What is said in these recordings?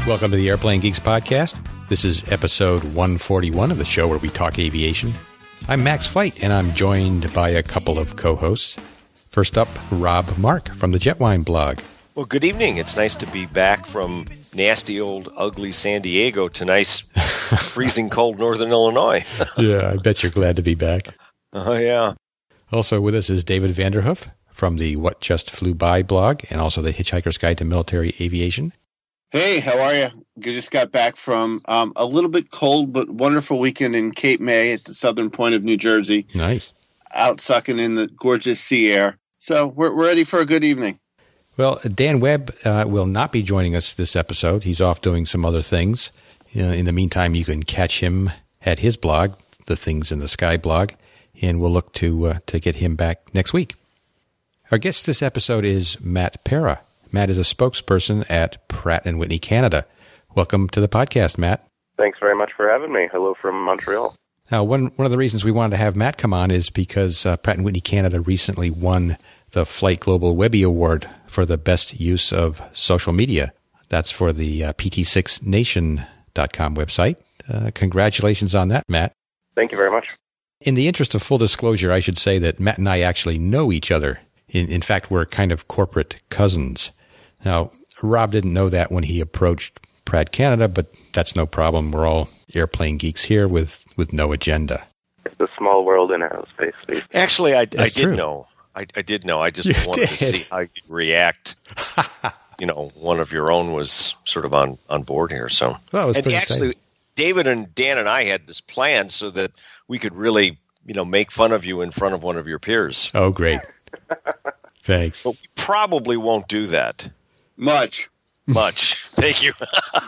Welcome to the Airplane Geeks podcast. This is episode 141 of the show where we talk aviation. I'm Max Flight, and I'm joined by a couple of co-hosts. First up, Rob Mark from the Jetwine blog. Well, good evening. It's nice to be back from nasty old ugly San Diego to nice freezing cold northern Illinois. Yeah, I bet you're glad to be back. Oh, yeah. Also with us is David Vanderhoof from the What Just Flew By blog and also the Hitchhiker's Guide to Military Aviation. Hey, how are you? Just got back from a little bit cold but wonderful weekend in Cape May at the southern point of New Jersey. Nice. Out sucking in the gorgeous sea air. So we're ready for a good evening. Well, Dan Webb will not be joining us this episode. He's off doing some other things. In the meantime, you can catch him at his blog, the Things in the Sky blog, and we'll look to get him back next week. Our guest this episode is Matt Para. Matt is a spokesperson at Pratt & Whitney Canada. Welcome to the podcast, Matt. Thanks very much for having me. Hello from Montreal. Now, one of the reasons we wanted to have Matt come on is because Pratt & Whitney Canada recently won the Flight Global Webby Award for the best use of social media. That's for the pt6nation.com website. Congratulations on that, Matt. Thank you very much. In the interest of full disclosure, I should say that Matt and I actually know each other. In fact, we're kind of corporate cousins. Now, Rob didn't know that when he approached Pratt Canada, but that's no problem. We're all airplane geeks here with no agenda. It's a small world in aerospace. Actually, I did know. I did know. I just wanted to see how you'd react. One of your own was sort of on board here. So, well, it was and actually, exciting. David and Dan and I had this plan so that we could really, make fun of you in front of one of your peers. Oh, great. Thanks. But we probably won't do that. Much. Thank you.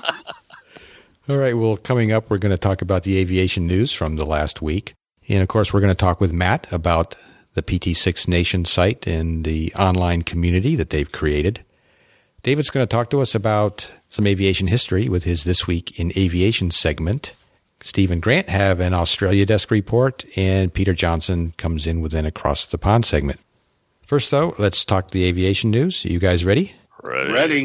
All right. Well, coming up, we're going to talk about the aviation news from the last week. And, of course, we're going to talk with Matt about the PT6 Nation site and the online community that they've created. David's going to talk to us about some aviation history with his This Week in Aviation segment. Steve and Grant have an Australia desk report, and Peter Johnson comes in with an Across the Pond segment. First, though, let's talk the aviation news. Are you guys ready? Ready.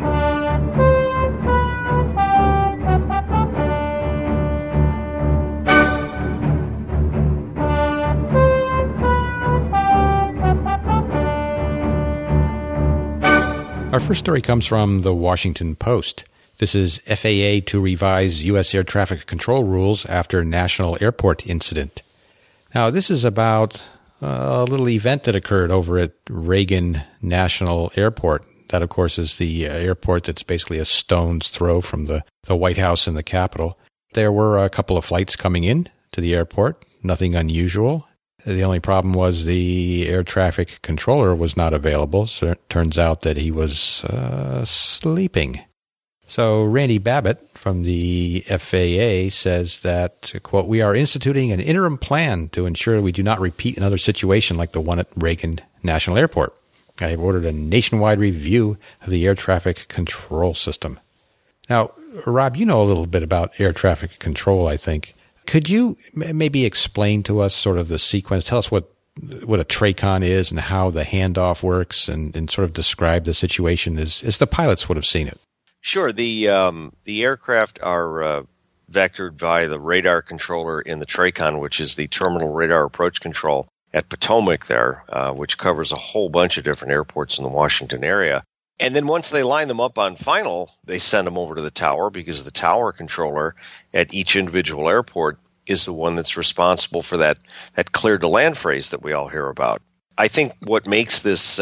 Our first story comes from the Washington Post. This is FAA to revise U.S. air traffic control rules after National Airport incident. Now, this is about a little event that occurred over at Reagan National Airport. That, of course, is the airport that's basically a stone's throw from the White House and the Capitol. There were a couple of flights coming in to the airport, nothing unusual. The only problem was the air traffic controller was not available, so it turns out that he was sleeping. So Randy Babbitt from the FAA says that, quote, "We are instituting an interim plan to ensure we do not repeat another situation like the one at Reagan National Airport. I have ordered a nationwide review of the air traffic control system." Now, Rob, you know a little bit about air traffic control, I think. Could you maybe explain to us sort of the sequence? Tell us what a TRACON is and how the handoff works and sort of describe the situation as the pilots would have seen it. Sure. The aircraft are vectored via the radar controller in the TRACON, which is the Terminal Radar Approach Control at Potomac there, which covers a whole bunch of different airports in the Washington area. And then once they line them up on final, they send them over to the tower because the tower controller at each individual airport is the one that's responsible for that clear to land phrase that we all hear about. I think what makes this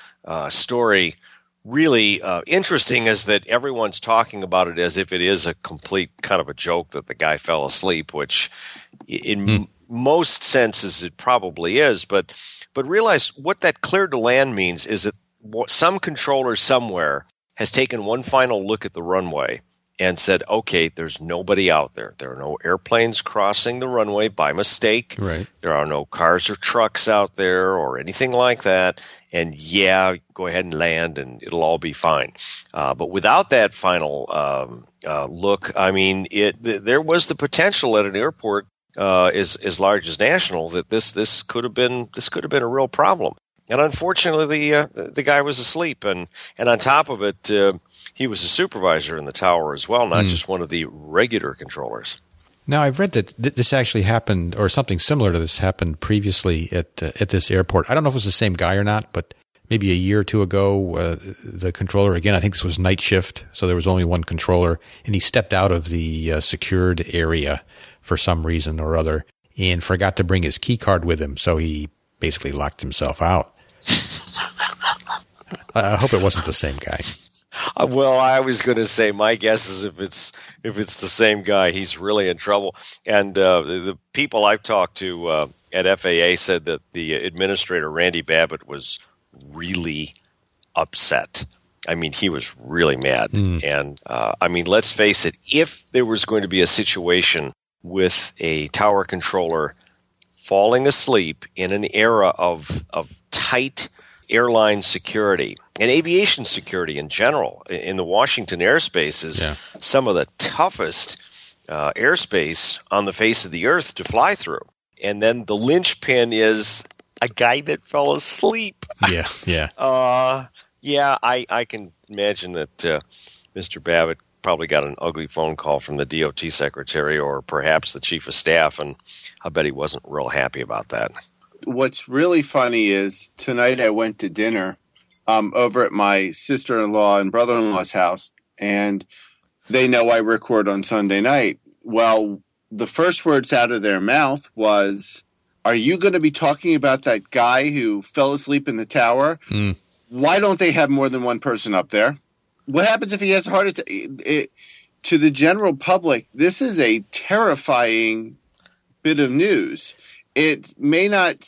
story really interesting is that everyone's talking about it as if it is a complete kind of a joke that the guy fell asleep, which in most senses it probably is. But realize what that clear to land means is that some controller somewhere has taken one final look at the runway and said, okay, there's nobody out there. There are no airplanes crossing the runway by mistake. Right. There are no cars or trucks out there or anything like that. And yeah, go ahead and land and it'll all be fine. But without that final look, I mean, there was the potential at an airport as large as National that this could have been a real problem. And unfortunately, the guy was asleep, and on top of it, he was a supervisor in the tower as well, not just one of the regular controllers. Now, I've read that this actually happened, or something similar to this happened previously at this airport. I don't know if it was the same guy or not, but maybe a year or two ago, the controller, again, I think this was night shift, so there was only one controller, and he stepped out of the secured area for some reason or other and forgot to bring his key card with him, so he basically locked himself out. I hope it wasn't the same guy. Well, I was going to say my guess is if it's the same guy, he's really in trouble. And the people I've talked to at FAA said that the administrator, Randy Babbitt, was really upset. I mean, he was really mad. And I mean, let's face it, if there was going to be a situation with a tower controller falling asleep in an era of tight airline security and aviation security in general in the Washington airspace is some of the toughest airspace on the face of the earth to fly through. And then the linchpin is a guy that fell asleep. Yeah. I can imagine that Mr. Babbitt probably got an ugly phone call from the DOT secretary or perhaps the chief of staff, and I bet he wasn't real happy about that. What's really funny is tonight I went to dinner over at my sister-in-law and brother-in-law's house, and they know I record on Sunday night. Well, the first words out of their mouth was, "Are you going to be talking about that guy who fell asleep in the tower? Why don't they have more than one person up there? What happens if he has a heart attack?" To the general public, this is a terrifying bit of news. It may not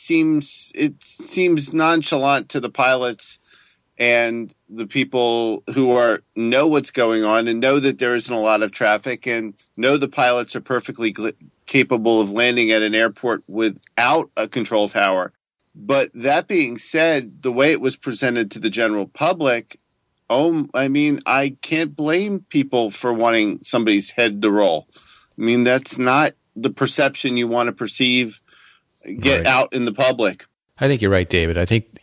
seems nonchalant to the pilots and the people who know what's going on and know that there isn't a lot of traffic and know the pilots are perfectly capable of landing at an airport without a control tower. But that being said, the way it was presented to the general public, I can't blame people for wanting somebody's head to roll. I mean, that's not the perception you want to perceive get out in the public. I think you're right, David. I think,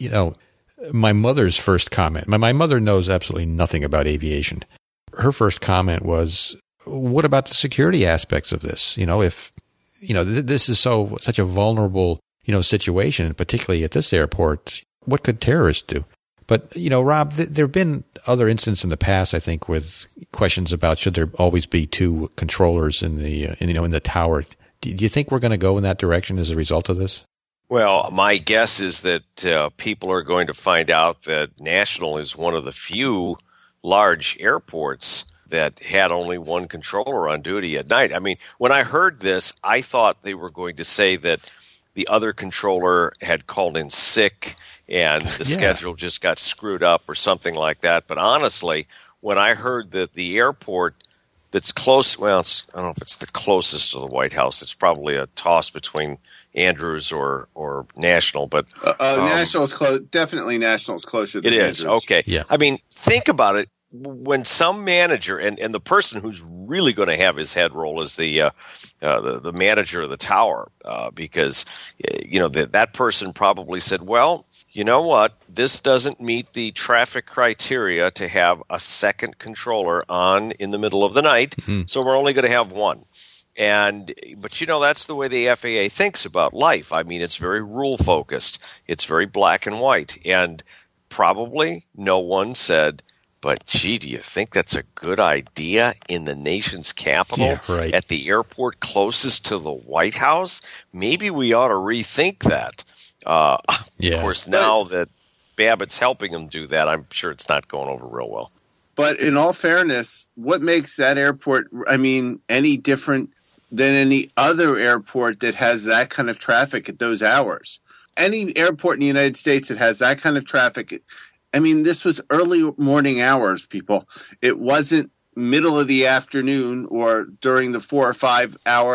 my mother's first comment, my mother knows absolutely nothing about aviation. Her first comment was, what about the security aspects of this? If, this is such a vulnerable, situation, particularly at this airport, what could terrorists do? But, Rob, there have been other incidents in the past, I think, with questions about should there always be two controllers in the tower. Do you think we're going to go in that direction as a result of this? Well, my guess is that people are going to find out that National is one of the few large airports that had only one controller on duty at night. I mean, when I heard this, I thought they were going to say that the other controller had called in sick and the schedule just got screwed up or something like that. But honestly, when I heard that the airport that's close, I don't know if it's the closest to the White House. It's probably a toss between Andrews or National. But National's close. Definitely National's closer than Andrews. It is, okay. Yeah. I mean, think about it. When some manager and the person who's really going to have his head roll is the manager of the tower, because that person probably said, well, you know what? This doesn't meet the traffic criteria to have a second controller on in the middle of the night, so we're only going to have one. But that's the way the FAA thinks about life. I mean, it's very rule focused. It's very black and white, and probably no one said, but gee, do you think that's a good idea in the nation's capital at the airport closest to the White House? Maybe we ought to rethink that. Of course, now that Babbitt's helping him do that, I'm sure it's not going over real well. But in all fairness, what makes that airport, any different than any other airport that has that kind of traffic at those hours? Any airport in the United States that has that kind of traffic, this was early morning hours, people. It wasn't middle of the afternoon or during the 4 or 5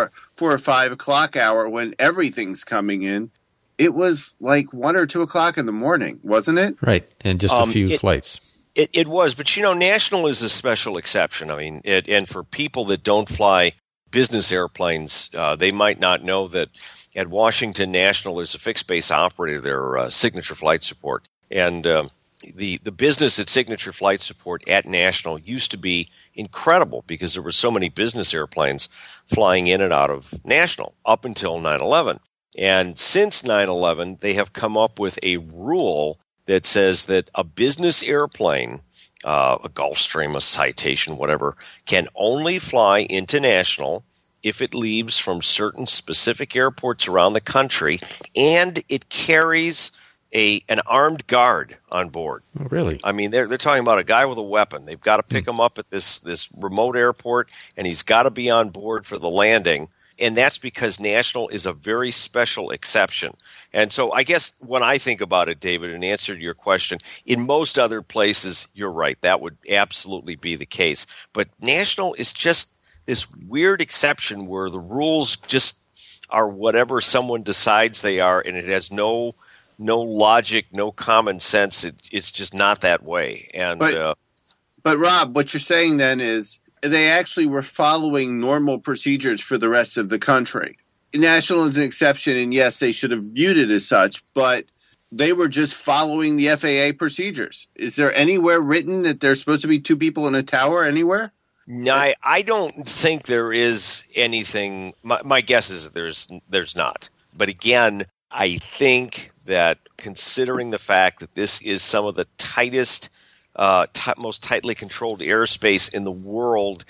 o'clock hour when everything's coming in. It was like 1 or 2 o'clock in the morning, wasn't it? Right, and just a few flights. It was, but National is a special exception. I mean, and for people that don't fly business airplanes, they might not know that at Washington National there's a fixed base operator, their signature flight support, and the business at Signature Flight Support at National used to be incredible because there were so many business airplanes flying in and out of National up until 9/11. And since 9/11, they have come up with a rule that says that a business airplane, a Gulfstream, a Citation, whatever, can only fly into National if it leaves from certain specific airports around the country and it carries an armed guard on board. Oh, really? I mean, they're talking about a guy with a weapon. They've got to pick him up at this remote airport, and he's got to be on board for the landing. And that's because National is a very special exception. And so I guess when I think about it, David, in answer to your question, in most other places, you're right. That would absolutely be the case. But National is just this weird exception where the rules just are whatever someone decides they are, and it has no logic, no common sense. It's just not that way. And but Rob, what you're saying then is they actually were following normal procedures for the rest of the country. National is an exception, and yes, they should have viewed it as such, but they were just following the FAA procedures. Is there anywhere written that there's supposed to be two people in a tower anywhere? No, I don't think there is anything. My guess is that there's not. But again, I think that considering the fact that this is some of the tightest, most tightly controlled airspace in the world,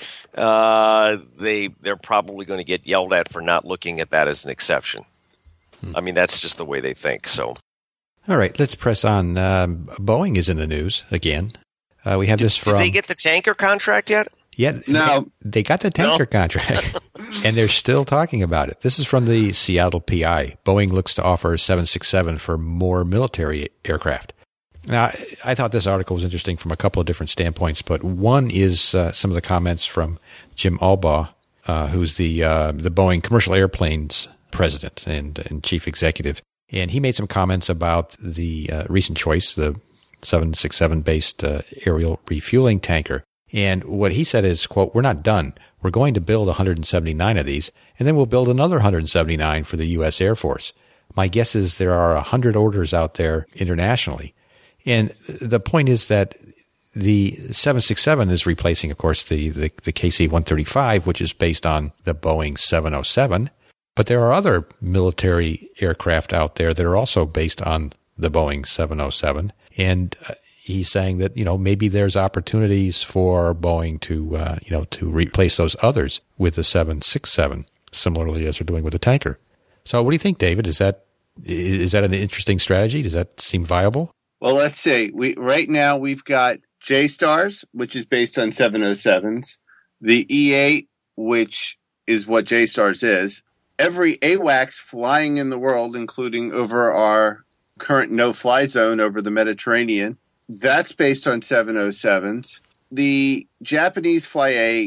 they're probably going to get yelled at for not looking at that as an exception. I mean, that's just the way they think. So, all right, let's press on. Boeing is in the news again. We have this from. Did they get the tanker contract yet? Yeah, no. They got the tanker contract, and they're still talking about it. This is from the Seattle PI. Boeing looks to offer 767 for more military aircraft. Now, I thought this article was interesting from a couple of different standpoints, but one is some of the comments from Jim Albaugh, who's the Boeing Commercial Airplanes president and chief executive. And he made some comments about the recent choice, the 767-based aerial refueling tanker. And what he said is, quote, "We're not done. We're going to build 179 of these, and then we'll build another 179 for the U.S. Air Force. My guess is there are 100 orders out there internationally." And the point is that the 767 is replacing, of course, the KC-135, which is based on the Boeing 707. But there are other military aircraft out there that are also based on the Boeing 707. And he's saying that, maybe there's opportunities for Boeing to replace those others with the 767, similarly as they're doing with the tanker. So what do you think, David? Is that an interesting strategy? Does that seem viable? Well, let's see. Right now we've got JSTARS, which is based on 707s, the E8, which is what JSTARS is, every AWACS flying in the world, including over our current no-fly zone over the Mediterranean, that's based on 707s. The Japanese fly a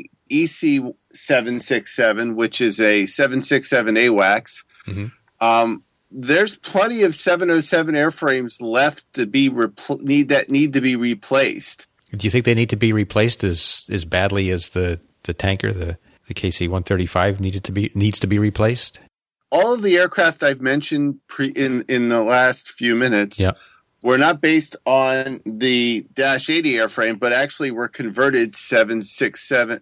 EC-767, which is a 767 AWACS. Mm-hmm. There's plenty of 707 airframes left to be need to be replaced. Do you think they need to be replaced as badly as the tanker, the KC-135 needs to be replaced? All of the aircraft I've mentioned in the last few minutes were not based on the Dash 80 airframe, but actually were converted 707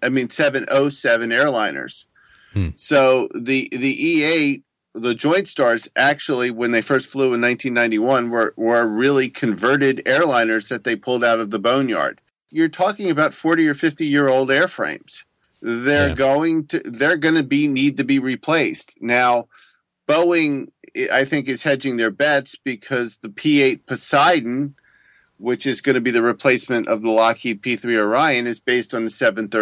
airliners. So the E8, the Joint Stars, actually, when they first flew in 1991, were really converted airliners that they pulled out of the boneyard. You're talking about 40 or 50-year-old airframes. They're going to need to be replaced. Now, Boeing, I think, is hedging their bets because the P-8 Poseidon, which is going to be the replacement of the Lockheed P-3 Orion, is based on the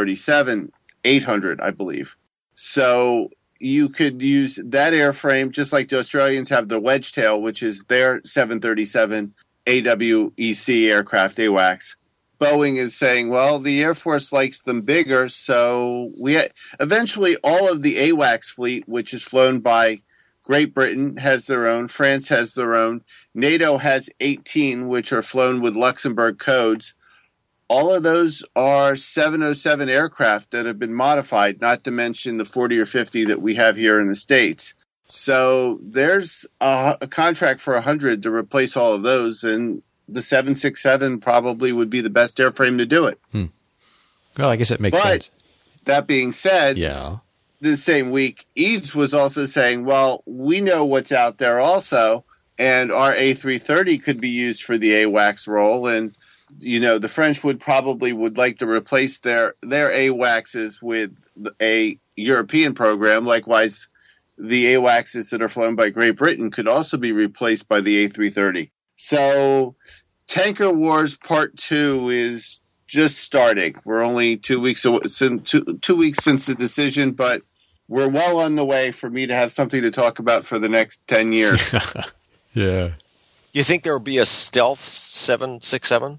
737-800, I believe. So you could use that airframe just like the Australians have the Wedgetail, which is their 737 AWEC aircraft, AWACS. Boeing is saying, well, the Air Force likes them bigger, so eventually all of the AWACS fleet, which is flown by Great Britain, has their own. France has their own. NATO has 18, which are flown with Luxembourg codes. All of those are 707 aircraft that have been modified, not to mention the 40 or 50 that we have here in the States. So there's a contract for 100 to replace all of those, and the 767 probably would be the best airframe to do it. Well, I guess it makes sense. That being said, Yeah. the same week, Eads was also saying, well, we know what's out there also, and our A330 could be used for the AWACS role. And, the French would like to replace their AWACSs with a European program. Likewise, the AWACSs that are flown by Great Britain could also be replaced by the A330. So Tanker Wars Part 2 is just starting. We're only 2 weeks since the decision, but we're well on the way for me to have something to talk about for the next 10 years. Yeah. You think there will be a stealth 767?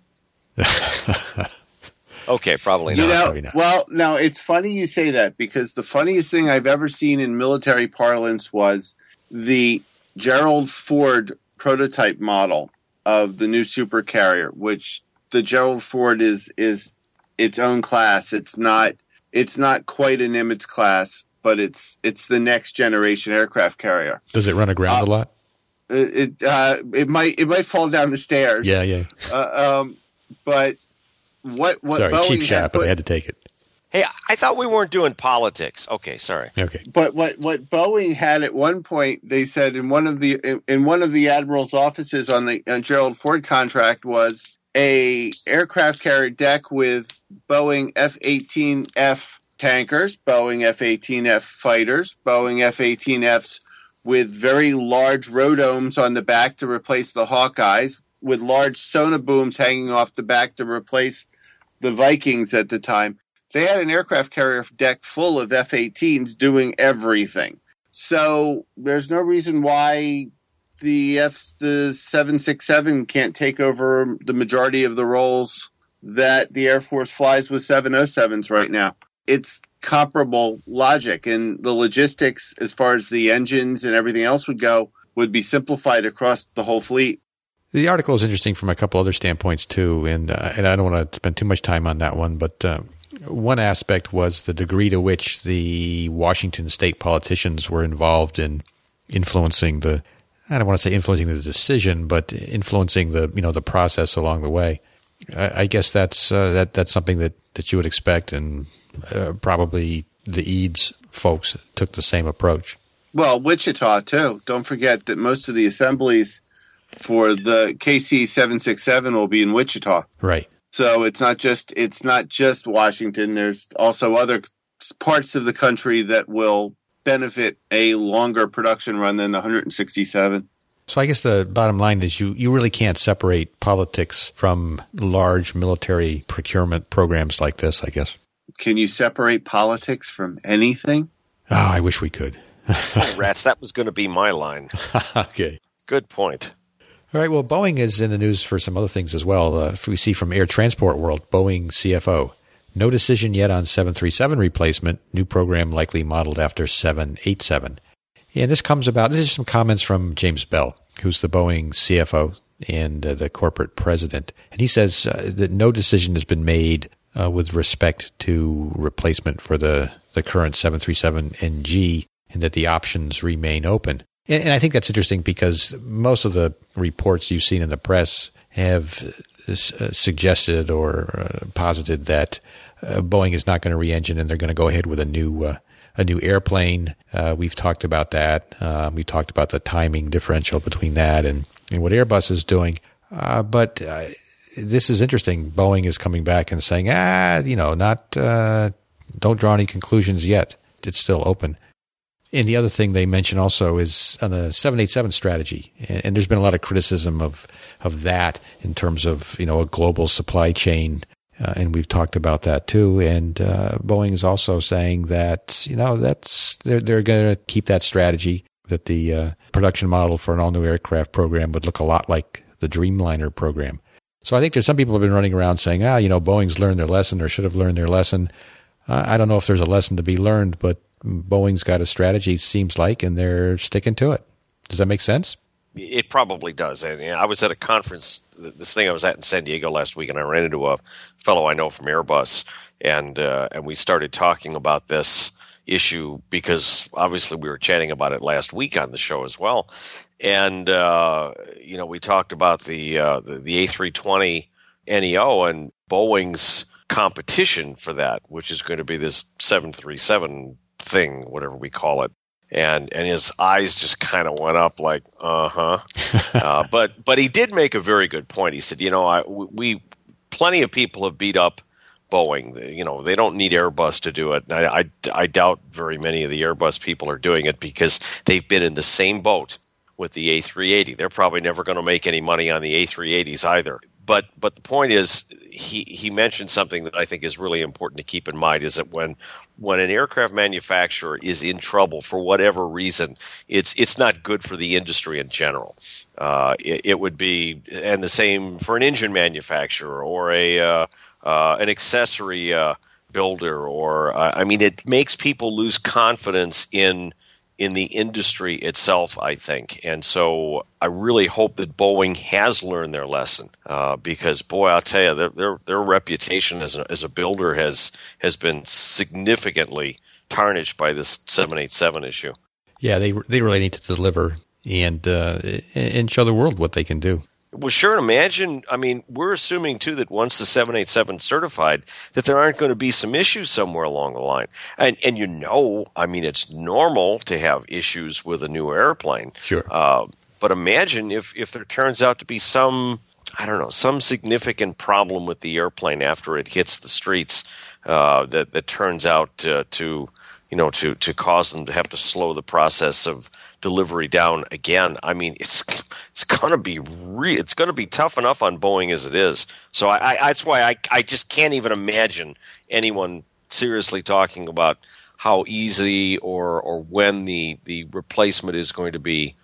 Okay, probably not. Probably not. Well, now it's funny you say that, because the funniest thing I've ever seen in military parlance was the Gerald Ford prototype model of the new supercarrier, which the Gerald Ford is its own class. It's not quite a Nimitz class, but it's the next generation aircraft carrier. Does it run aground a lot? It might fall down the stairs. Yeah. But what Sorry, Boeing cheap shot, but I had to take it. Hey, I thought we weren't doing politics. Okay, sorry. Okay. But what Boeing had at one point, they said in one of the admiral's offices on the Gerald Ford contract, was a aircraft carrier deck with Boeing F-18F tankers, Boeing F-18F fighters, Boeing F-18Fs with very large rodomes on the back to replace the Hawkeyes, with large sonobooms hanging off the back to replace the Vikings at the time. They had an aircraft carrier deck full of F-18s doing everything. So there's no reason why the 767 can't take over the majority of the roles that the Air Force flies with 707s right now. It's comparable logic, and the logistics as far as the engines and everything else would be simplified across the whole fleet. The article is interesting from a couple other standpoints too, and I don't want to spend too much time on that one, but one aspect was the degree to which the Washington state politicians were involved in influencing I don't want to say influencing the decision, but influencing the process along the way. I guess that's something that you would expect, and probably the Eads folks took the same approach. Well, Wichita too. Don't forget that most of the assemblies for the KC-767 will be in Wichita. Right. So it's not just Washington. There's also other parts of the country that will benefit a longer production run than the 167. So I guess the bottom line is you really can't separate politics from large military procurement programs like this, I guess. Can you separate politics from anything? Oh, I wish we could. Oh, rats, that was going to be my line. Okay. Good point. All right, well, Boeing is in the news for some other things as well. We see from Air Transport World, Boeing CFO. No decision yet on 737 replacement. New program likely modeled after 787. And this is some comments from James Bell, who's the Boeing CFO and the corporate president. And he says that no decision has been made with respect to replacement for the current 737NG, and that the options remain open. And I think that's interesting because most of the reports you've seen in the press have suggested or posited that Boeing is not going to re-engine and they're going to go ahead with a new airplane. We've talked about that. We talked about the timing differential between that and what Airbus is doing. But this is interesting. Boeing is coming back and saying, don't draw any conclusions yet. It's still open. And the other thing they mention also is on the 787 strategy. And there's been a lot of criticism of that in terms of, a global supply chain. And we've talked about that too. And Boeing is also saying that, they're going to keep that strategy, that the production model for an all-new aircraft program would look a lot like the Dreamliner program. So I think there's some people who have been running around saying, Boeing's learned their lesson or should have learned their lesson. I don't know if there's a lesson to be learned, but Boeing's got a strategy, seems like, and they're sticking to it. Does that make sense? It probably does. I was at a conference, this thing I was at in San Diego last week, and I ran into a fellow I know from Airbus, and we started talking about this. issue because obviously we were chatting about it last week on the show as well. And, we talked about the A320 NEO and Boeing's competition for that, which is going to be this 737 thing, whatever we call it. And his eyes just kind of went up like, but he did make a very good point. He said, plenty of people have beat up Boeing. They don't need Airbus to do it. And I doubt very many of the Airbus people are doing it because they've been in the same boat with the A380. They're probably never going to make any money on the A380s either. But the point is, he mentioned something that I think is really important to keep in mind, is that when an aircraft manufacturer is in trouble for whatever reason, it's not good for the industry in general. It would be, and the same for an engine manufacturer or an accessory builder, or it makes people lose confidence in the industry itself, I think. And so I really hope that Boeing has learned their lesson, because, boy, I'll tell you, their reputation as a builder has been significantly tarnished by this 787 issue. Yeah, they really need to deliver and show the world what they can do. Well, sure. Imagine, we're assuming, too, that once the 787 is certified, that there aren't going to be some issues somewhere along the line. And it's normal to have issues with a new airplane. Sure. But imagine if there turns out to be some significant problem with the airplane after it hits the streets that turns out to cause them to have to slow the process of delivery down again. It's going to be it's going to be tough enough on Boeing as it is. So that's why I just can't even imagine anyone seriously talking about how easy or when the replacement is going to be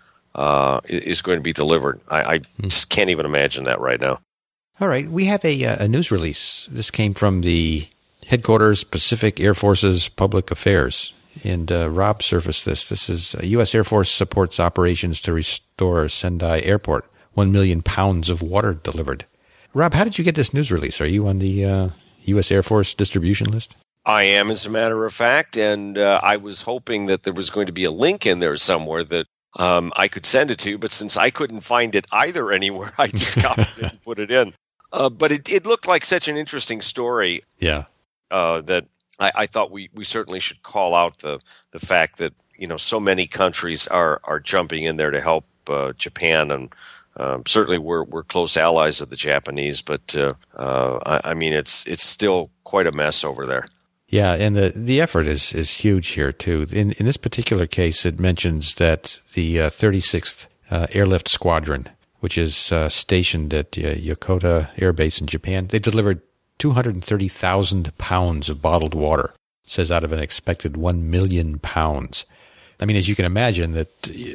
delivered. I just can't even imagine that right now. All right, we have a news release. This came from the headquarters, Pacific Air Force's Public Affairs. And Rob surfaced this. This is U.S. Air Force supports operations to restore Sendai Airport. 1 million pounds of water delivered. Rob, how did you get this news release? Are you on the U.S. Air Force distribution list? I am, as a matter of fact, and I was hoping that there was going to be a link in there somewhere that I could send it to, but since I couldn't find it either anywhere, I just copied it and put it in. But it looked like such an interesting story. Yeah. That I thought we certainly should call out the fact that so many countries are jumping in there to help Japan, and certainly we're close allies of the Japanese, but it's still quite a mess over there. Yeah, and the effort is huge here too. In this particular case, it mentions that the 36th Airlift Squadron, which is stationed at Yokota Air Base in Japan, they delivered 230,000 pounds of bottled water. It says out of an expected 1 million pounds. As you can imagine, that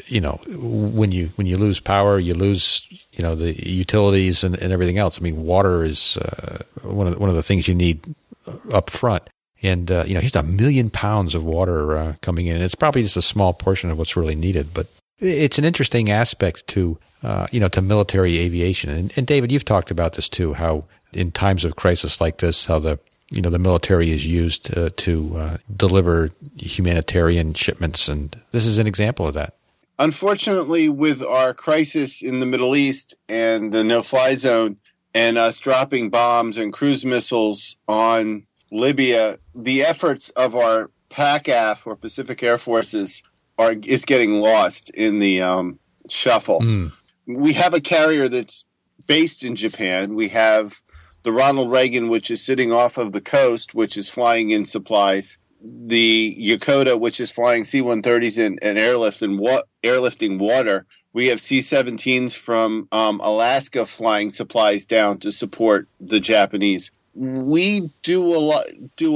when you lose power, you lose the utilities and everything else. Water is one of the things you need up front. And here's 1 million pounds of water coming in. It's probably just a small portion of what's really needed, but it's an interesting aspect to military aviation. And David, you've talked about this too, how in times of crisis like this, how the military is used to deliver humanitarian shipments, and this is an example of that. Unfortunately, with our crisis in the Middle East and the no-fly zone, and us dropping bombs and cruise missiles on Libya, the efforts of our PACAF, or Pacific Air Forces, is getting lost in the shuffle. We have a carrier that's based in Japan. We have the Ronald Reagan, which is sitting off of the coast, which is flying in supplies. The Yokota, which is flying C-130s and airlifting water. We have C-17s from Alaska flying supplies down to support the Japanese. We do a lot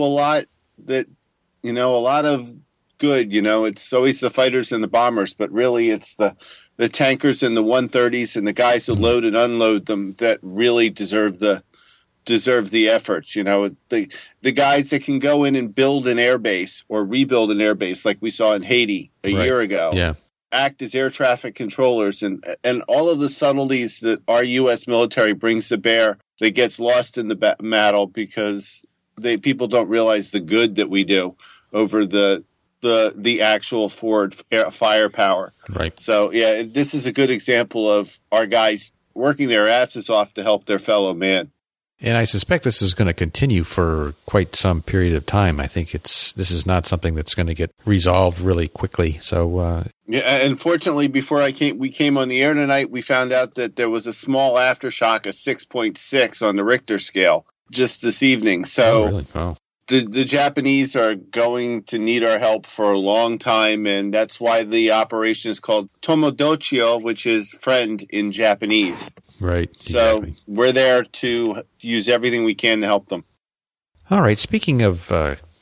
that, a lot of good. It's always the fighters and the bombers, but really it's the tankers and the 130s and the guys who load and unload them that really deserve the efforts. The guys that can go in and build an airbase or rebuild an airbase, like we saw in Haiti a year ago. Yeah. Act as air traffic controllers, and all of the subtleties that our U.S. military brings to bear that gets lost in the battle because people don't realize the good that we do over the the actual forward firepower. Right. So, yeah, this is a good example of our guys working their asses off to help their fellow man. And I suspect this is going to continue for quite some period of time. I think this is not something that's going to get resolved really quickly. So, yeah, unfortunately, before we came on the air tonight, we found out that there was a small aftershock, a 6.6 on the Richter scale, just this evening. So, really? Oh. The Japanese are going to need our help for a long time, and that's why the operation is called Tomodochio, which is friend in Japanese. Right. So exactly. we're there to use everything we can to help them. All right. Speaking of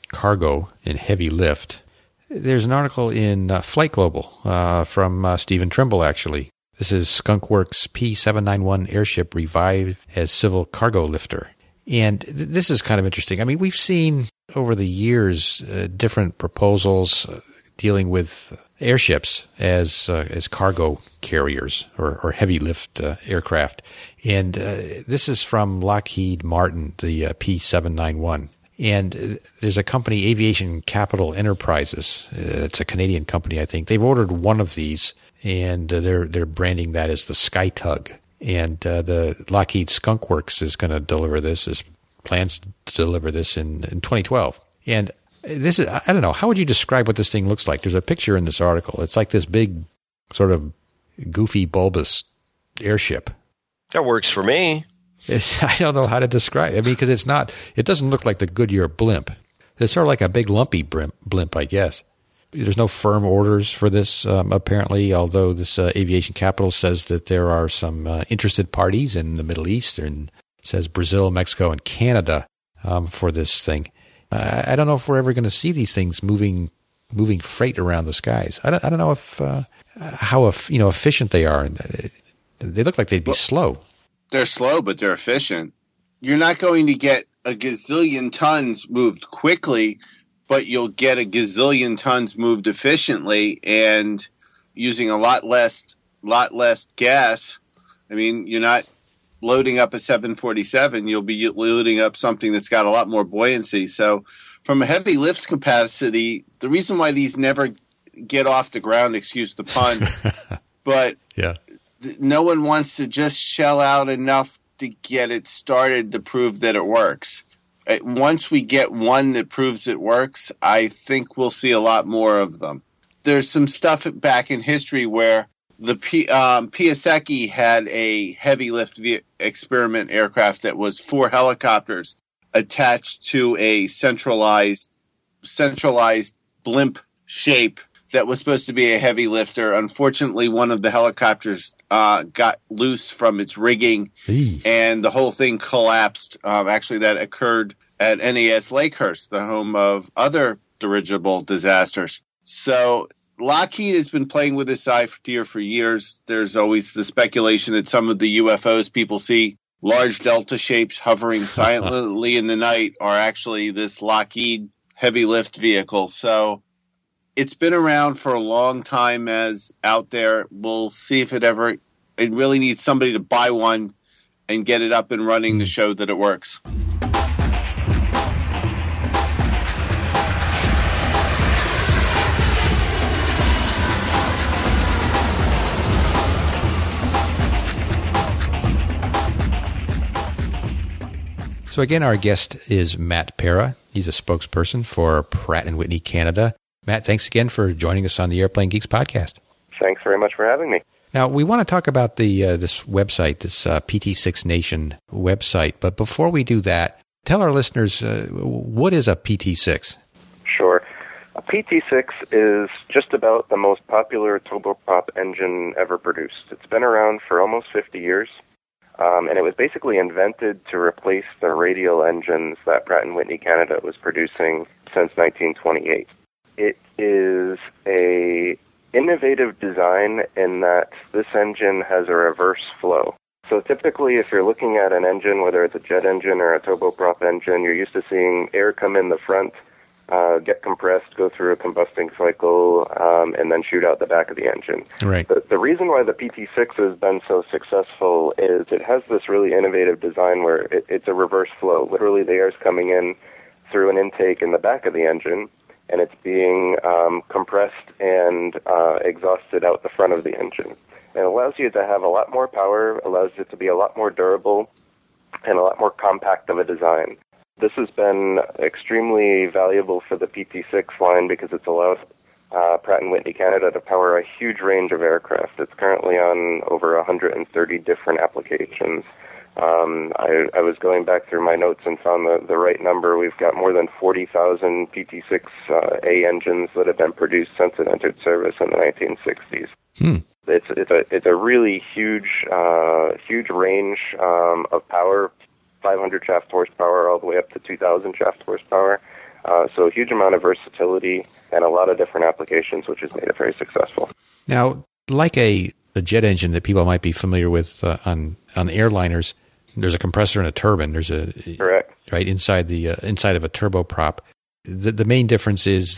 cargo and heavy lift, there's an article in Flight Global from Stephen Trimble, actually. This is Skunk Works P791 airship revived as civil cargo lifter. And this is kind of interesting. I mean, we've seen over the years different proposals dealing with airships as cargo carriers or heavy lift aircraft. And this is from Lockheed Martin, the P791. And there's a company, Aviation Capital Enterprises. It's a Canadian company, I think. They've ordered one of these, and they're branding that as the Skytug. And the Lockheed Skunk Works is going to deliver this, plans to deliver this in 2012. And this is, I don't know, how would you describe what this thing looks like? There's a picture in this article. It's like this big, sort of goofy, bulbous airship. That works for me. I don't know how to describe it. I mean, because it doesn't look like the Goodyear blimp. It's sort of like a big lumpy blimp, I guess. There's no firm orders for this, apparently, although this Aviation Capital says that there are some interested parties in the Middle East, and says Brazil, Mexico, and Canada for this thing. I don't know if we're ever going to see these things moving freight around the skies. I don't know if how efficient they are. They look like they'd be slow. They're slow, but they're efficient. You're not going to get a gazillion tons moved quickly, but you'll get a gazillion tons moved efficiently and using a lot less gas. I mean, you're not loading up a 747. You'll be loading up something that's got a lot more buoyancy. So from a heavy lift capacity, the reason why these never get off the ground, excuse the pun, but yeah, no one wants to just shell out enough to get it started to prove that it works. Once we get one that proves it works, I think we'll see a lot more of them. There's some stuff back in history where the Piasecki had a heavy lift experiment aircraft that was 4 helicopters attached to a centralized blimp shape that was supposed to be a heavy lifter. Unfortunately, one of the helicopters got loose from its rigging, and the whole thing collapsed. Actually, that occurred at NAS Lakehurst, the home of other dirigible disasters. So Lockheed has been playing with this idea for years. There's always the speculation that some of the UFOs people see, large delta shapes hovering silently in the night, are actually this Lockheed heavy lift vehicle. So it's been around for a long time as out there. We'll see if it really needs somebody to buy one and get it up and running to show that it works. So again, our guest is Matt Para. He's a spokesperson for Pratt & Whitney Canada. Matt, thanks again for joining us on the Airplane Geeks podcast. Thanks very much for having me. Now, we want to talk about this website, this PT6 Nation website. But before we do that, tell our listeners, what is a PT6? Sure. A PT6 is just about the most popular turboprop engine ever produced. It's been around for almost 50 years. And it was basically invented to replace the radial engines that Pratt & Whitney Canada was producing since 1928. It is a innovative design in that this engine has a reverse flow. So typically, if you're looking at an engine, whether it's a jet engine or a turboprop engine, you're used to seeing air come in the front, get compressed, go through a combusting cycle, and then shoot out the back of the engine. Right. The reason why the PT6 has been so successful is it has this really innovative design where it's a reverse flow. Literally, the air is coming in through an intake in the back of the engine, and it's being compressed and exhausted out the front of the engine. And it allows you to have a lot more power, allows it to be a lot more durable, and a lot more compact of a design. This has been extremely valuable for the PT6 line because it's allowed Pratt & Whitney Canada to power a huge range of aircraft. It's currently on over 130 different applications. I was going back through my notes and found the right number. We've got more than 40,000 PT6A engines that have been produced since it entered service in the 1960s. It's a really huge range of power, 500 shaft horsepower all the way up to 2,000 shaft horsepower. So a huge amount of versatility and a lot of different applications, which has made it very successful. Now, like a jet engine that people might be familiar with on airliners, there's a compressor and a turbine. There's correct, right inside of a turboprop. The main difference is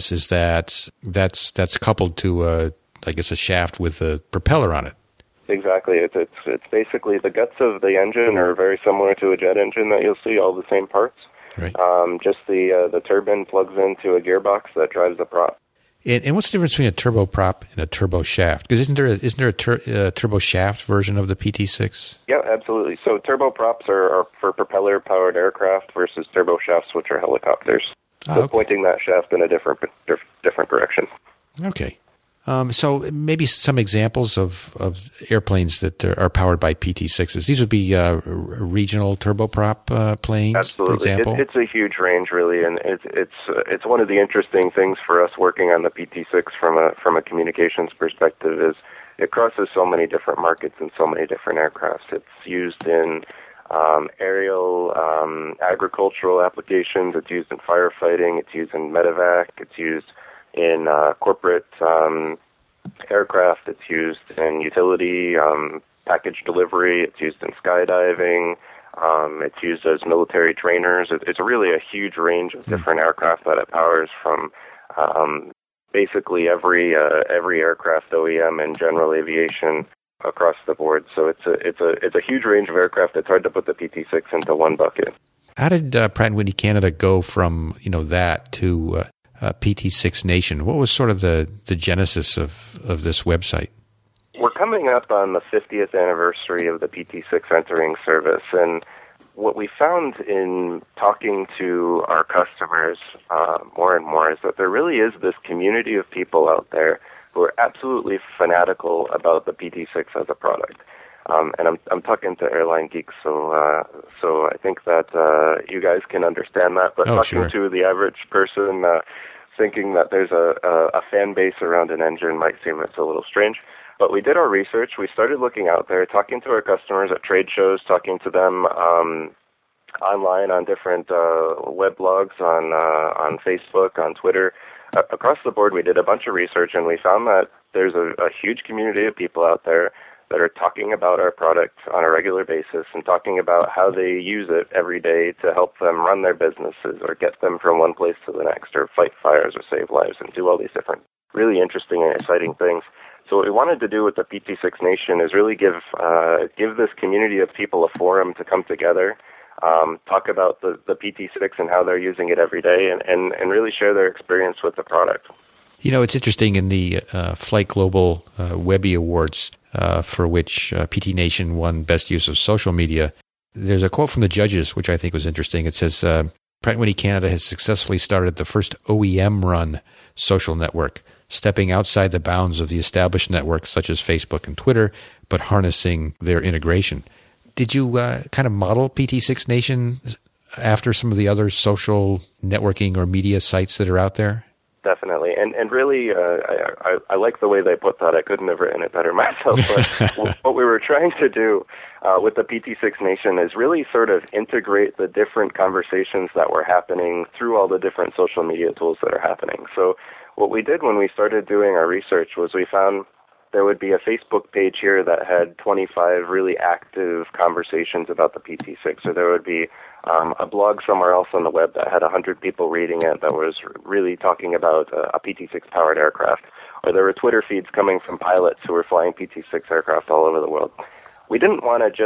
that that's coupled to a shaft with a propeller on it. Exactly. It's basically the guts of the engine are very similar to a jet engine that you'll see, all the same parts. Right. Just the turbine plugs into a gearbox that drives the prop. And what's the difference between a turboprop and a turbo shaft? Because isn't there a turbo shaft version of the PT6? Yeah, absolutely. So turboprops are for propeller-powered aircraft versus turbo shafts, which are helicopters. So pointing that shaft in a different direction. Okay. So maybe some examples of airplanes that are powered by PT6s. These would be regional turboprop planes, absolutely. For example? It's a huge range, really, and it's one of the interesting things for us working on the PT6 from a communications perspective is it crosses so many different markets and so many different aircrafts. It's used in aerial, agricultural applications. It's used in firefighting. It's used in medevac. It's used in corporate aircraft. It's used in utility, package delivery. It's used in skydiving. It's used as military trainers. It's really a huge range of different aircraft that it powers from basically every aircraft OEM and general aviation across the board. So it's a huge range of aircraft. It's hard to put the PT6 into one bucket. How did Pratt & Whitney Canada go from that to PT6 Nation? What was sort of the genesis of this website? We're coming up on the 50th anniversary of the PT6 entering service, and what we found in talking to our customers more and more is that there really is this community of people out there who are absolutely fanatical about the PT6 as a product. And I'm talking to airline geeks, so I think that you guys can understand that. But talking to the average person, thinking that there's a fan base around an engine might seem it's a little strange. But we did our research. We started looking out there, talking to our customers at trade shows, talking to them online on different web blogs, on Facebook, on Twitter. Across the board, we did a bunch of research, and we found that there's a huge community of people out there that are talking about our product on a regular basis and talking about how they use it every day to help them run their businesses or get them from one place to the next or fight fires or save lives and do all these different really interesting and exciting things. So what we wanted to do with the PT6 Nation is really give this community of people a forum to come together, talk about the PT6 and how they're using it every day, and really share their experience with the product. It's interesting in the Flight Global Webby Awards, for which PT Nation won Best Use of Social Media, there's a quote from the judges, which I think was interesting. It says, Pratt & Whitney Canada has successfully started the first OEM-run social network, stepping outside the bounds of the established networks such as Facebook and Twitter, but harnessing their integration. Did you kind of model PT6 Nation after some of the other social networking or media sites that are out there? Definitely, and really, I like the way they put that. I couldn't have written it better myself. But what we were trying to do with the PT6 Nation is really sort of integrate the different conversations that were happening through all the different social media tools that are happening. So what we did when we started doing our research was we found there would be a Facebook page here that had 25 really active conversations about the PT6, or there would be a blog somewhere else on the web that had 100 people reading it that was really talking about a PT6-powered aircraft, or there were Twitter feeds coming from pilots who were flying PT6 aircraft all over the world. We didn't want to just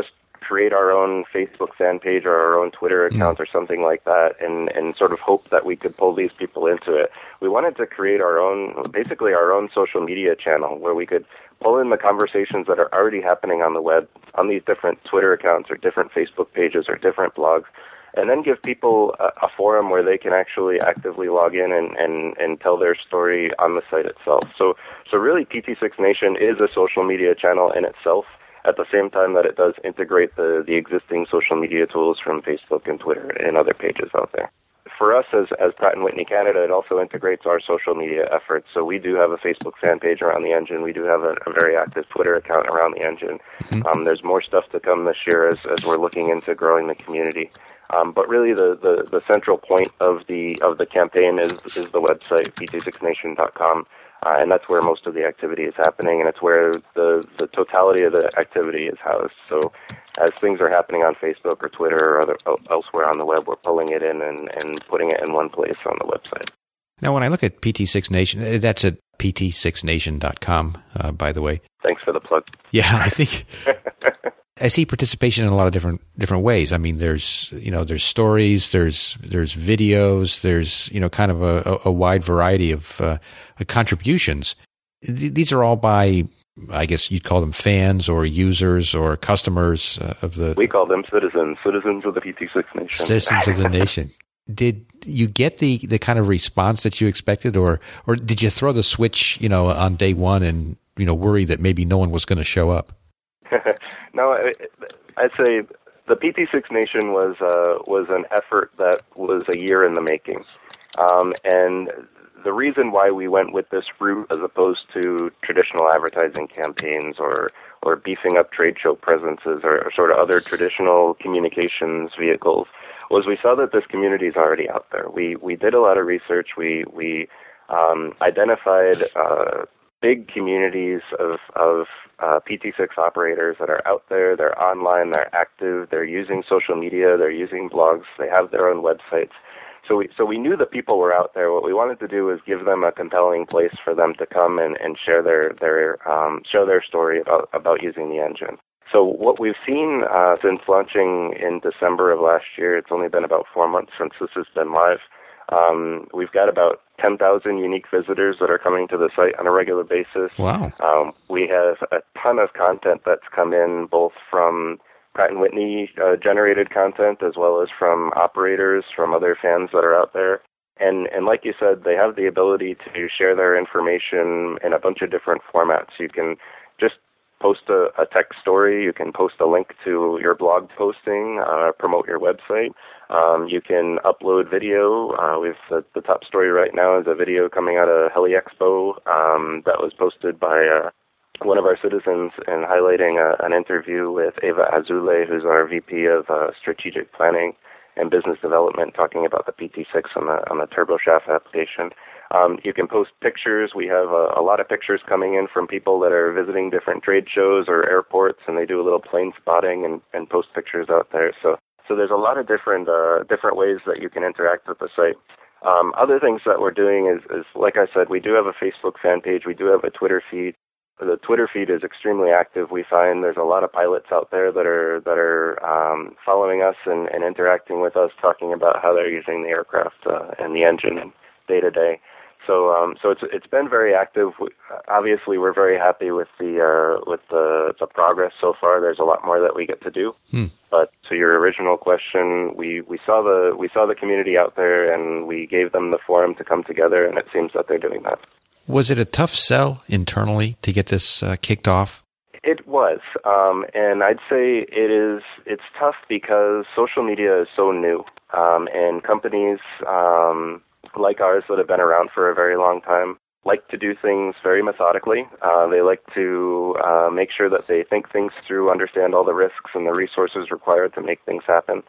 create our own Facebook fan page or our own Twitter account or something like that, and sort of hope that we could pull these people into it. We wanted to create our own social media channel where we could pull in the conversations that are already happening on the web, on these different Twitter accounts or different Facebook pages or different blogs, and then give people a forum where they can actually actively log in and tell their story on the site itself. So really, PT6 Nation is a social media channel in itself, at the same time that it does integrate the existing social media tools from Facebook and Twitter and other pages out there. For us as Pratt & Whitney Canada, it also integrates our social media efforts. So we do have a Facebook fan page around the engine. We do have a very active Twitter account around the engine. There's more stuff to come this year as we're looking into growing the community. But really the central point of the campaign is the website, pt6nation.com. And that's where most of the activity is happening, and it's where the totality of the activity is housed. So as things are happening on Facebook or Twitter or elsewhere on the web, we're pulling it in and putting it in one place on the website. Now, when I look at PT6 Nation, that's at pt6nation.com, by the way. Thanks for the plug. Yeah, I think I see participation in a lot of different ways. I mean, there's stories, there's videos, there's kind of a wide variety of contributions. These are all by, I guess you'd call them fans or users or customers of the. We call them citizens of the PT6 Nation. Citizens of the nation. Did you get the kind of response that you expected, or did you throw the switch, on day one and worry that maybe no one was going to show up? No, I'd say the PT6 Nation was an effort that was a year in the making, and the reason why we went with this route as opposed to traditional advertising campaigns or beefing up trade show presences or sort of other traditional communications vehicles was we saw that this community is already out there. We did a lot of research. We identified big communities of PT6 operators that are out there. They're online. They're active. They're using social media. They're using blogs. They have their own websites. So we knew that people were out there. What we wanted to do was give them a compelling place for them to come and share their story about using the engine. So what we've seen since launching in December of last year, it's only been about 4 months since this has been live. We've got about 10,000 unique visitors that are coming to the site on a regular basis. Wow. We have a ton of content that's come in, both from Pratt & Whitney generated content as well as from operators, from other fans that are out there. And like you said, they have the ability to share their information in a bunch of different formats. You can just post a text story. You can post a link to your blog posting, promote your website. You can upload video. The top story right now is a video coming out of Heli Expo that was posted by one of our citizens and highlighting an interview with Eva Azule, who's our VP of Strategic Planning and Business Development, talking about the PT6 on the turboshaft application. You can post pictures. We have a lot of pictures coming in from people that are visiting different trade shows or airports, and they do a little plane spotting and post pictures out there. So there's a lot of different ways that you can interact with the site. Other things that we're doing is, like I said, we do have a Facebook fan page. We do have a Twitter feed. The Twitter feed is extremely active. We find there's a lot of pilots out there that are following us and interacting with us, talking about how they're using the aircraft and the engine day to day. So it's been very active. Obviously, we're very happy with the progress so far. There's a lot more that we get to do. But to your original question, we saw the community out there, and we gave them the forum to come together, and it seems that they're doing that. Was it a tough sell internally to get this kicked off? It was, and I'd say it's tough because social media is so new, and companies like ours that have been around for a very long time like to do things very methodically. They like to make sure that they think things through, understand all the risks and the resources required to make things happen,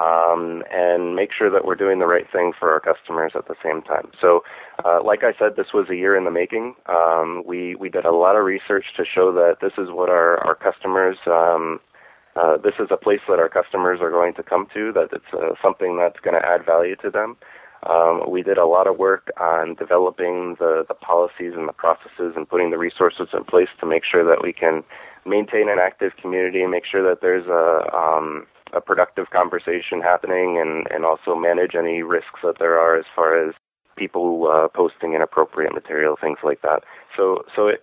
and make sure that we're doing the right thing for our customers at the same time. So, like I said, this was a year in the making. We did a lot of research to show that this is what our customers, this is a place that our customers are going to come to, that it's something that's going to add value to them. We did a lot of work on developing the policies and the processes and putting the resources in place to make sure that we can maintain an active community and make sure that there's a productive conversation happening, and also manage any risks that there are as far as people posting inappropriate material, things like that. So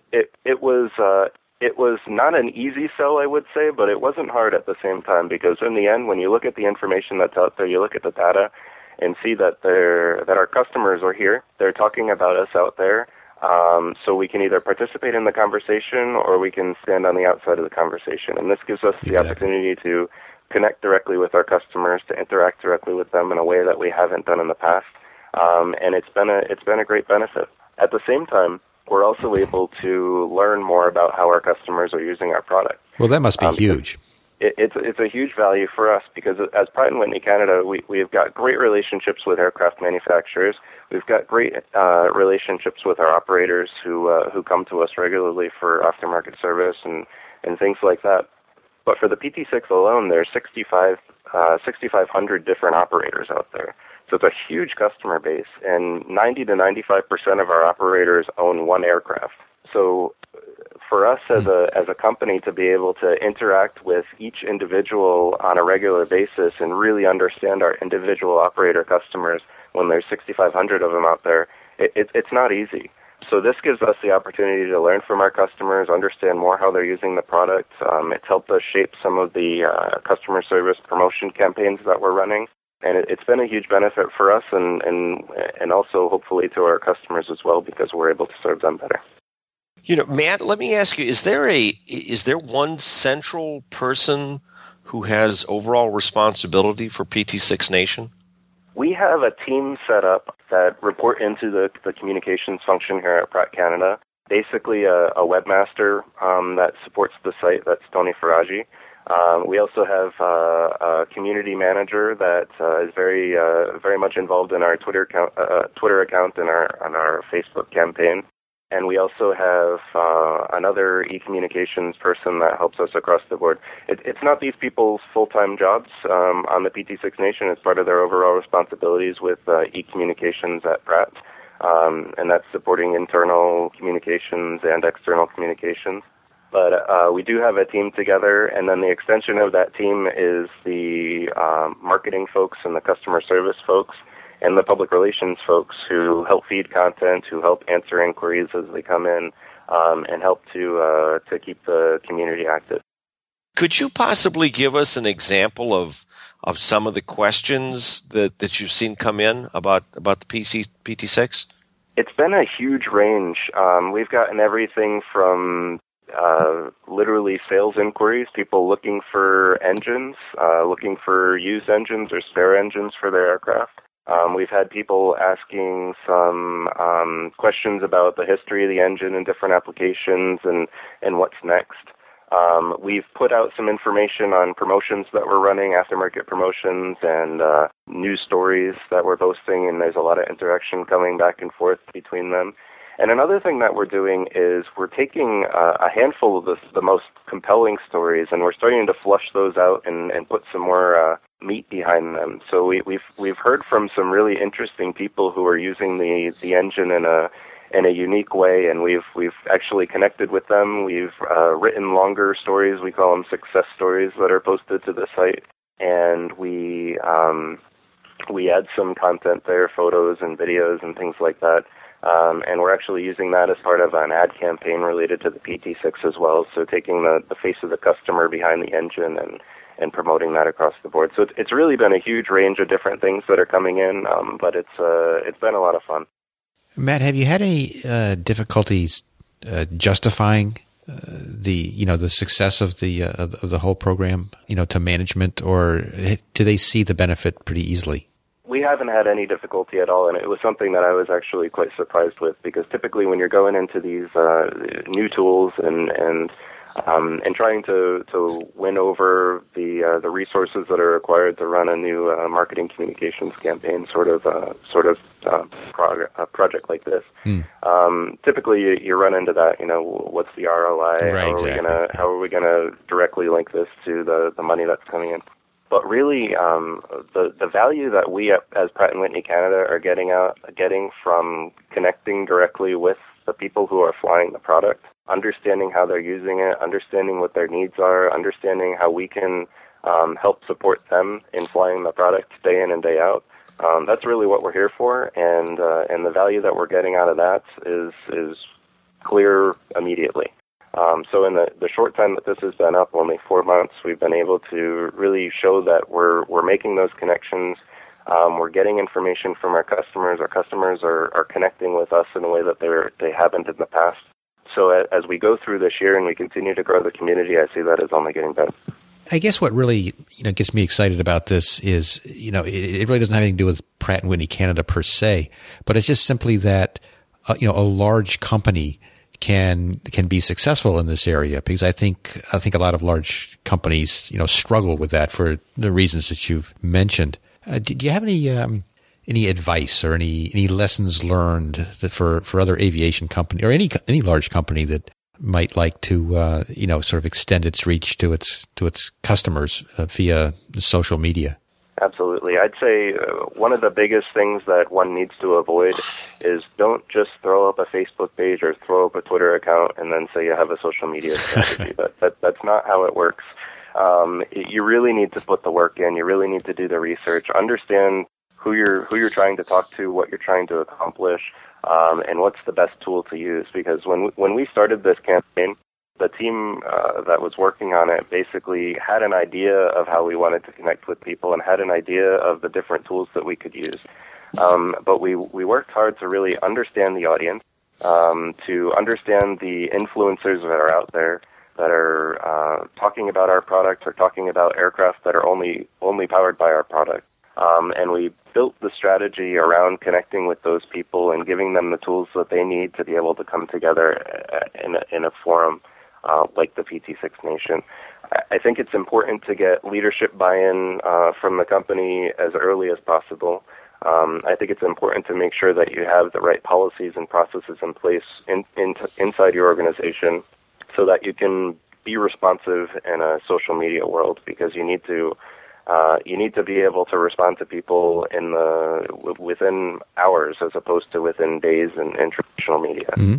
it was not an easy sell, I would say, but it wasn't hard at the same time, because in the end, when you look at the information that's out there, you look at the data and see that our customers are here. They're talking about us out there. So we can either participate in the conversation or we can stand on the outside of the conversation. And this gives us the opportunity to connect directly with our customers, to interact directly with them in a way that we haven't done in the past. And it's been a great benefit. At the same time, we're also able to learn more about how our customers are using our product. Well, that must be huge. It's a huge value for us, because as Pratt & Whitney Canada, we've got great relationships with aircraft manufacturers. We've got great relationships with our operators who come to us regularly for aftermarket service and things like that. But for the PT6 alone, there's 6,500 different operators out there. So it's a huge customer base, and 90 to 95% of our operators own one aircraft. So for us as a company to be able to interact with each individual on a regular basis and really understand our individual operator customers when there's 6,500 of them out there, it's not easy. So this gives us the opportunity to learn from our customers, understand more how they're using the product. It's helped us shape some of the customer service promotion campaigns that we're running. And it's been a huge benefit for us and also hopefully to our customers as well, because we're able to serve them better. Matt, let me ask you, is there one central person who has overall responsibility for PT6 Nation? We have a team set up that report into the communications function here at Pratt Canada. Basically a webmaster that supports the site, that's Tony Faraji. We also have a community manager that is very much involved in our Twitter account and on our Facebook campaign. And we also have another e-communications person that helps us across the board. It's not these people's full-time jobs on the PT6 Nation. It's part of their overall responsibilities with e-communications at Pratt, and that's supporting internal communications and external communications. But we do have a team together, and then the extension of that team is the marketing folks and the customer service folks and the public relations folks who help feed content, who help answer inquiries as they come in, and help to keep the community active. Could you possibly give us an example of some of the questions that you've seen come in about the PT6? It's been a huge range. We've gotten everything from literally sales inquiries, people looking for engines, looking for used engines or spare engines for their aircraft. We've had people asking some questions about the history of the engine and different applications and what's next. We've put out some information on promotions that we're running, aftermarket promotions, and news stories that we're posting, and there's a lot of interaction coming back and forth between them. And another thing that we're doing is we're taking a handful of the most compelling stories, and we're starting to flush those out and put some more meat behind them. So we've heard from some really interesting people who are using the engine in a unique way, and we've actually connected with them. We've written longer stories. We call them success stories that are posted to the site, and we add some content there, photos and videos and things like that. And we're actually using that as part of an ad campaign related to the PT6 as well. So taking the face of the customer behind the engine and promoting that across the board. So it's really been a huge range of different things that are coming in, but it's been a lot of fun. Matt, have you had any difficulties justifying the success of the whole program, to management, or do they see the benefit pretty easily? We haven't had any difficulty at all, and it was something that I was actually quite surprised with, because typically when you're going into these new tools and trying to win over the resources that are required to run a new marketing communications campaign, sort of project like this, typically you run into that. What's the ROI? Right, How are we gonna directly link this to the money that's coming in? But really, the value that we as Pratt & Whitney Canada are getting from connecting directly with the people who are flying the product understanding how they're using it, understanding what their needs are, understanding how we can help support them in flying the product day in and day out. That's really what we're here for, and the value that we're getting out of that is clear immediately. So in the short time that this has been up, only 4 months, we've been able to really show that we're making those connections. We're getting information from our customers. Our customers are connecting with us in a way that they haven't in the past. So as we go through this year and we continue to grow the community, I see that as only getting better. I guess what really gets me excited about this is it really doesn't have anything to do with Pratt & Whitney Canada per se, but it's just simply that a large company can be successful in this area, because I think a lot of large companies struggle with that for the reasons that you've mentioned. Do you have any advice or any lessons learned that for other aviation company or any large company that might like to sort of extend its reach to its customers via social media? Absolutely. I'd say one of the biggest things that one needs to avoid is don't just throw up a Facebook page or throw up a Twitter account and then say you have a social media strategy. That's not how it works. You really need to put the work in. You really need to do the research, understand who you're trying to talk to, what you're trying to accomplish, and what's the best tool to use. Because when we started this campaign, the team that was working on it basically had an idea of how we wanted to connect with people and had an idea of the different tools that we could use. But we worked hard to really understand the audience, to understand the influencers that are out there that are talking about our product or talking about aircraft that are only powered by our product. And we built the strategy around connecting with those people and giving them the tools that they need to be able to come together in a forum like the PT6 Nation. I think it's important to get leadership buy-in from the company as early as possible. I think it's important to make sure that you have the right policies and processes in place inside your organization so that you can be responsive in a social media world, because you need to be able to respond to people within hours as opposed to within days in traditional media. Mm-hmm.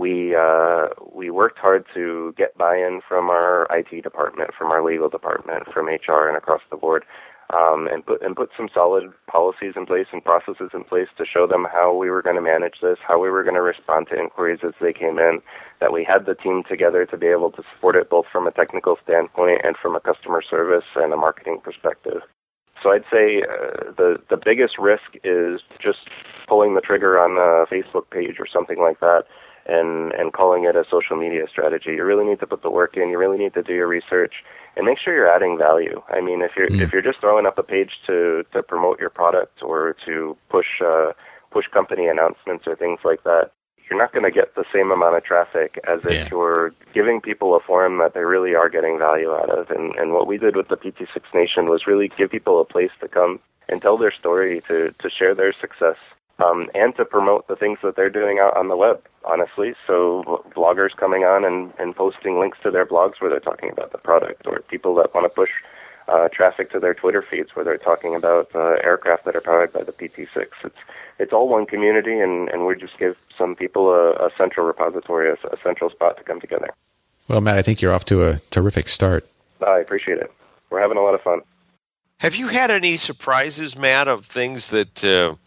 We worked hard to get buy-in from our IT department, from our legal department, from HR, and across the board, and put some solid policies in place and processes in place to show them how we were going to manage this, how we were going to respond to inquiries as they came in, that we had the team together to be able to support it both from a technical standpoint and from a customer service and a marketing perspective. So I'd say the biggest risk is just pulling the trigger on a Facebook page or something like that and calling it a social media strategy. You really need to put the work in. You really need to do your research and make sure you're adding value. I mean, if you're just throwing up a page to promote your product or to push company announcements or things like that, you're not going to get the same amount of traffic as if you're giving people a forum that they really are getting value out of. And what we did with the PT6 Nation was really give people a place to come and tell their story, to share their success, and to promote the things that they're doing out on the web, honestly. So bloggers coming on and posting links to their blogs where they're talking about the product, or people that want to push traffic to their Twitter feeds where they're talking about aircraft that are powered by the PT6. It's all one community, and we just give some people a central repository, a central spot to come together. Well, Matt, I think you're off to a terrific start. I appreciate it. We're having a lot of fun. Have you had any surprises, Matt, of things that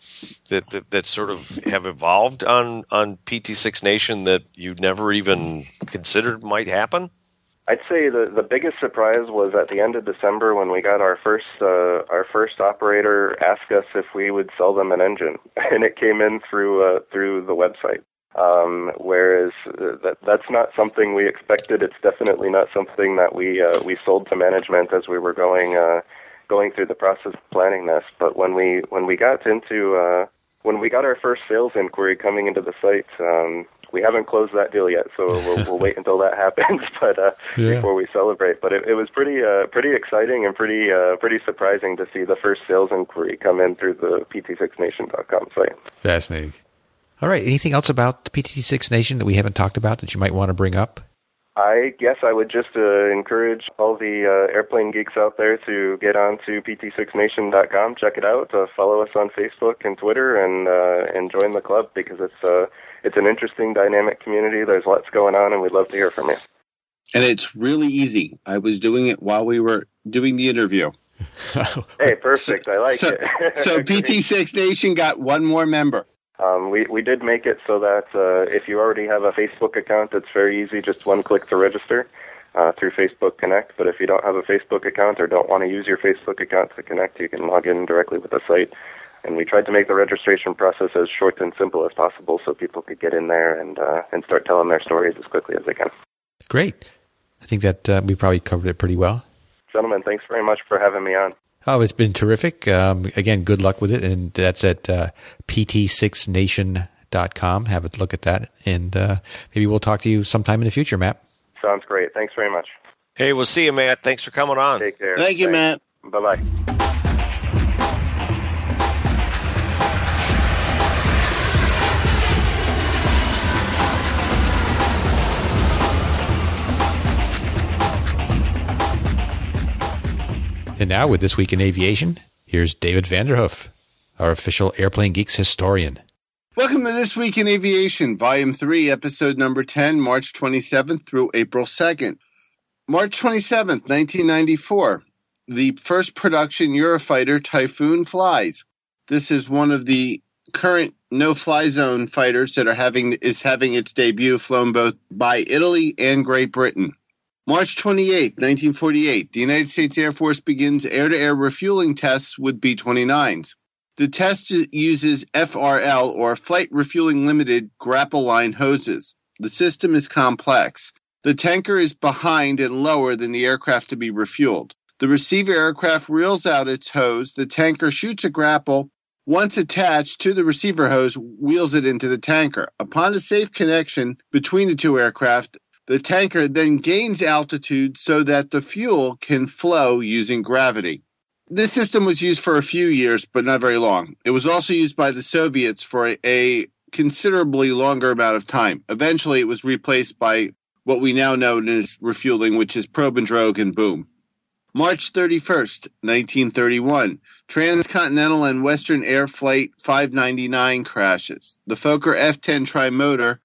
sort of have evolved on PT6 Nation that you never even considered might happen? I'd say the biggest surprise was at the end of December when we got our first operator ask us if we would sell them an engine, and it came in through the website. Whereas that's not something we expected. It's definitely not something that we sold to management as we were going through the process of planning this. But when we got our first sales inquiry coming into the site, we haven't closed that deal yet, so we'll wait until that happens. But before we celebrate, but it was pretty exciting and pretty surprising to see the first sales inquiry come in through the PT6Nation.com site. Fascinating. All right. Anything else about the PT6 Nation that we haven't talked about that you might want to bring up? I guess I would just encourage all the airplane geeks out there to get on to PT6Nation.com, check it out, follow us on Facebook and Twitter, and join the club, because it's an interesting, dynamic community. There's lots going on, and we'd love to hear from you. And it's really easy. I was doing it while we were doing the interview. Hey, perfect. I like it. So PT6 Nation got one more member. We did make it so that if you already have a Facebook account, it's very easy, just one click to register through Facebook Connect. But if you don't have a Facebook account or don't want to use your Facebook account to connect, you can log in directly with the site. And we tried to make the registration process as short and simple as possible so people could get in there and start telling their stories as quickly as they can. Great. I think that we probably covered it pretty well. Gentlemen, thanks very much for having me on. Oh, it's been terrific. Again, good luck with it. And that's at pt6nation.com. Have a look at that. And maybe we'll talk to you sometime in the future, Matt. Sounds great. Thanks very much. Hey, we'll see you, Matt. Thanks for coming on. Take care. Thank you, Matt. Bye-bye. And now, with This Week in Aviation, here's David Vanderhoof, our official Airplane Geeks historian. Welcome to This Week in Aviation, Volume 3, Episode Number 10, March 27th through April 2nd. March 27th, 1994, the first production Eurofighter Typhoon flies. This is one of the current no-fly zone fighters that is having its debut, flown both by Italy and Great Britain. March 28, 1948, the United States Air Force begins air-to-air refueling tests with B-29s. The test uses FRL, or Flight Refueling Limited, grapple line hoses. The system is complex. The tanker is behind and lower than the aircraft to be refueled. The receiver aircraft reels out its hose. The tanker shoots a grapple. Once attached to the receiver hose, wheels it into the tanker. Upon a safe connection between the two aircraft, the tanker then gains altitude so that the fuel can flow using gravity. This system was used for a few years, but not very long. It was also used by the Soviets for a considerably longer amount of time. Eventually, it was replaced by what we now know as refueling, which is probe and drogue and boom. March 31st, 1931, Transcontinental and Western Air Flight 599 crashes. The Fokker F-10 trimotor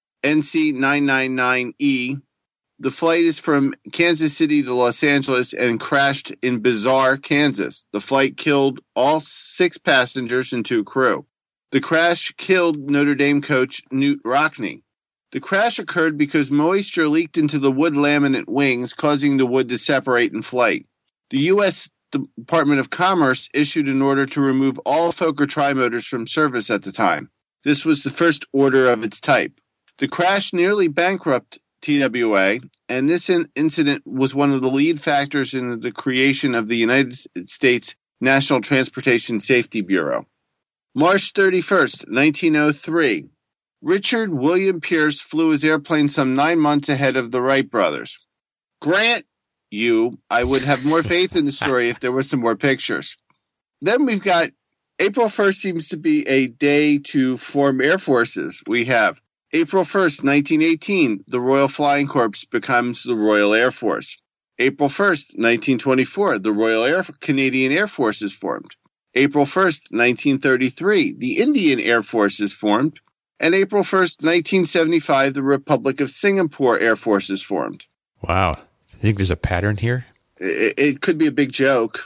NC999E. The flight is from Kansas City to Los Angeles and crashed in Bizarre, Kansas. The flight killed all 6 passengers and 2 crew. The crash killed Notre Dame coach Knute Rockne. The crash occurred because moisture leaked into the wood laminate wings, causing the wood to separate in flight. The U.S. Department of Commerce issued an order to remove all Fokker trimotors from service at the time. This was the first order of its type. The crash nearly bankrupted TWA, and this incident was one of the lead factors in the creation of the United States National Transportation Safety Bureau. March 31st, 1903, Richard William Pierce flew his airplane some 9 months ahead of the Wright brothers. Grant you, I would have more faith in the story if there were some more pictures. Then we've got April 1st seems to be a day to form air forces. We have April 1st, 1918, the Royal Flying Corps becomes the Royal Air Force. April 1st, 1924, the Royal Canadian Air Force is formed. April 1st, 1933, the Indian Air Force is formed. And April 1st, 1975, the Republic of Singapore Air Force is formed. Wow. I think there's a pattern here. It could be a big joke.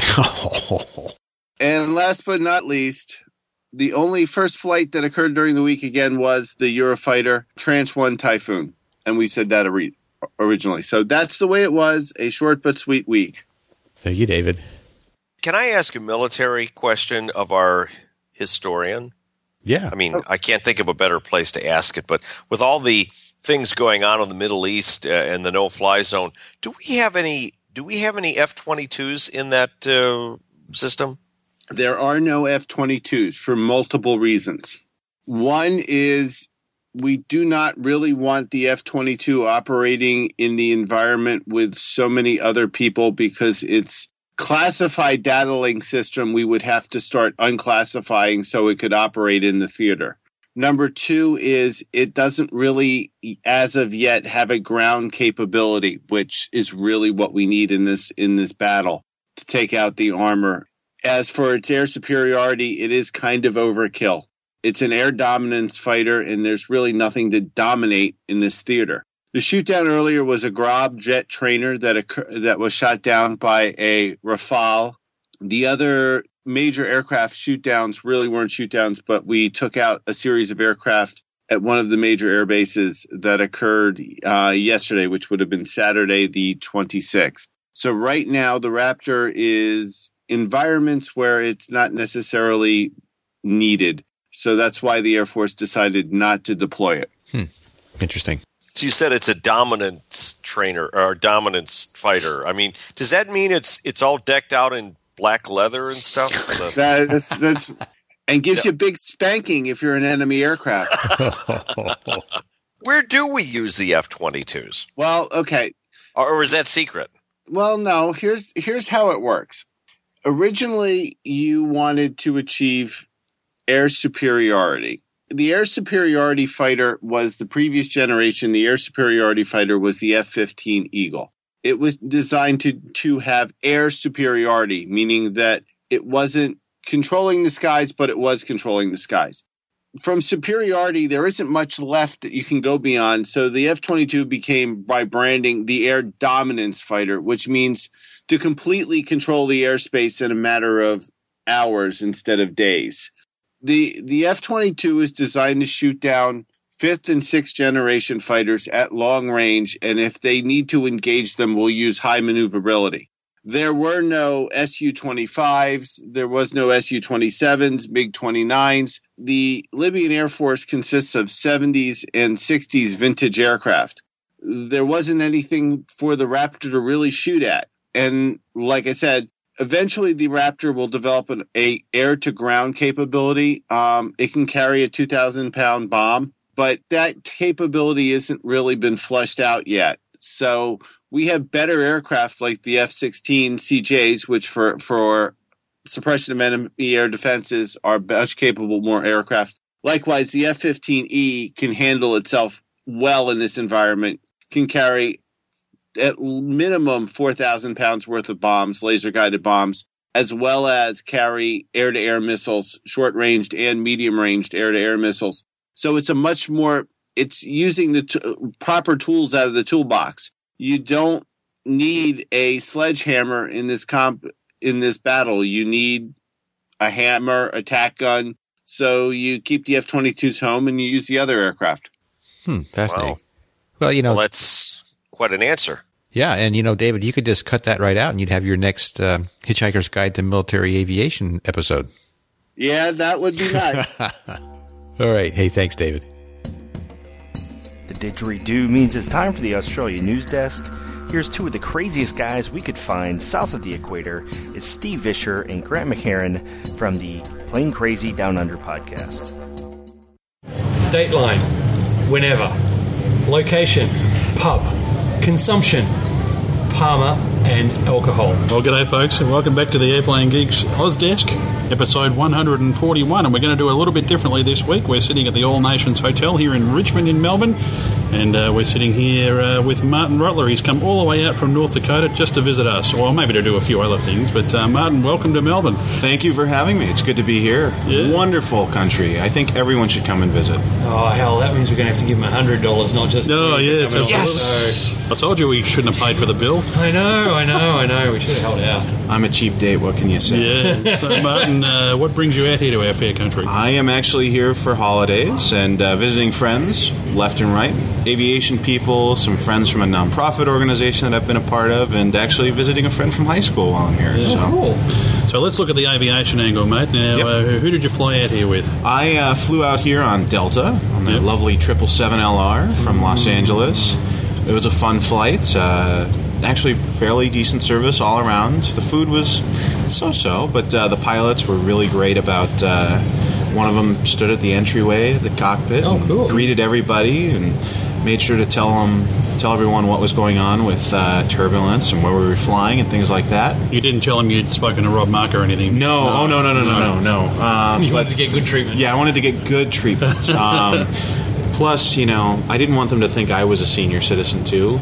And last but not least, the only first flight that occurred during the week again was the Eurofighter Tranche 1 Typhoon. And we said that originally. So that's the way it was, a short but sweet week. Thank you, David. Can I ask a military question of our historian? Yeah. I mean, I can't think of a better place to ask it, but with all the things going on in the Middle East and the no-fly zone, do we have any F-22s in that system? There are no F-22s for multiple reasons. One is we do not really want the F-22 operating in the environment with so many other people because it's classified data link system we would have to start unclassifying so it could operate in the theater. Number 2 is it doesn't really, as of yet, have a ground capability, which is really what we need in this battle to take out the armor. As for its air superiority, it is kind of overkill. It's an air dominance fighter, and there's really nothing to dominate in this theater. The shootdown earlier was a Grob jet trainer that was shot down by a Rafale. The other major aircraft shootdowns really weren't shootdowns, but we took out a series of aircraft at one of the major air bases that occurred yesterday, which would have been Saturday the 26th. So right now, the Raptor is environments where it's not necessarily needed. So that's why the Air Force decided not to deploy it. Interesting. So you said it's a dominance trainer or dominance fighter. I mean, does that mean it's all decked out in black leather and stuff? That's and gives you a big spanking if you're an enemy aircraft. Where do we use the F-22s? Well, okay. Or is that secret? Well, no. Here's how it works. Originally, you wanted to achieve air superiority. The air superiority fighter was the previous generation. The air superiority fighter was the F-15 Eagle. It was designed to have air superiority, meaning that it wasn't controlling the skies, but it was controlling the skies. From superiority, there isn't much left that you can go beyond. So the F-22 became, by branding, the air dominance fighter, which means to completely control the airspace in a matter of hours instead of days. The F-22 is designed to shoot down 5th and 6th generation fighters at long range, and if they need to engage them, we'll use high maneuverability. There were no Su-25s, there was no Su-27s, MiG-29s. The Libyan Air Force consists of 70s and 60s vintage aircraft. There wasn't anything for the Raptor to really shoot at. And like I said, eventually the Raptor will develop an air-to-ground capability. It can carry a 2,000-pound bomb, but that capability isn't really been fleshed out yet. So we have better aircraft like the F-16 CJs, which for suppression of enemy air defenses are much capable, more aircraft. Likewise, the F-15E can handle itself well in this environment, can carry at minimum 4,000 pounds worth of bombs, laser-guided bombs, as well as carry air-to-air missiles, short-ranged and medium-ranged air-to-air missiles. So it's it's using the proper tools out of the toolbox. You don't need a sledgehammer in this battle. You need a hammer, a tack gun. So you keep the F-22s home and you use the other aircraft. Fascinating. Wow. Well, that's quite an answer. Yeah, and David, you could just cut that right out and you'd have your next Hitchhiker's Guide to Military Aviation episode. Yeah, that would be nice. All right. Hey, thanks, David. The didgeridoo means it's time for the Australia News Desk. Here's two of the craziest guys we could find south of the equator. It's Steve Vischer and Grant McHerron from the Plain Crazy Down Under podcast. Dateline, whenever. Location, pub. Consumption, Palmer and alcohol. Well, g'day folks, and welcome back to the Airplane Geeks Oz Desk, episode 141, and we're going to do a little bit differently this week. We're sitting at the All Nations Hotel here in Richmond in Melbourne, and we're sitting here with Martin Rutler. He's come all the way out from North Dakota just to visit us, or maybe to do a few other things, but Martin, welcome to Melbourne. Thank you for having me. It's good to be here. Yeah. Wonderful country. I think everyone should come and visit. Oh, hell, that means we're going to have to give them $100, not just... Oh, yes. Yes! I told you we shouldn't have paid for the bill. I know. We should have held out. I'm a cheap date, what can you say? Yeah. So, Martin, what brings you out here to our fair country? I am actually here for holidays and visiting friends left and right. Aviation people, some friends from a nonprofit organization that I've been a part of, and actually visiting a friend from high school while I'm here. Yeah. Cool. So let's look at the aviation angle, mate. Now, who did you fly out here with? I flew out here on Delta, on the lovely 777LR from Los Angeles. It was a fun flight. Actually, fairly decent service all around. The food was so-so, but the pilots were really great about... one of them stood at the entryway of the cockpit and greeted everybody and made sure to tell everyone what was going on with turbulence and where we were flying and things like that. You didn't tell him you'd spoken to Rob Mark or anything? No. No. You wanted to get good treatment. Yeah, I wanted to get good treatment. Plus, I didn't want them to think I was a senior citizen too.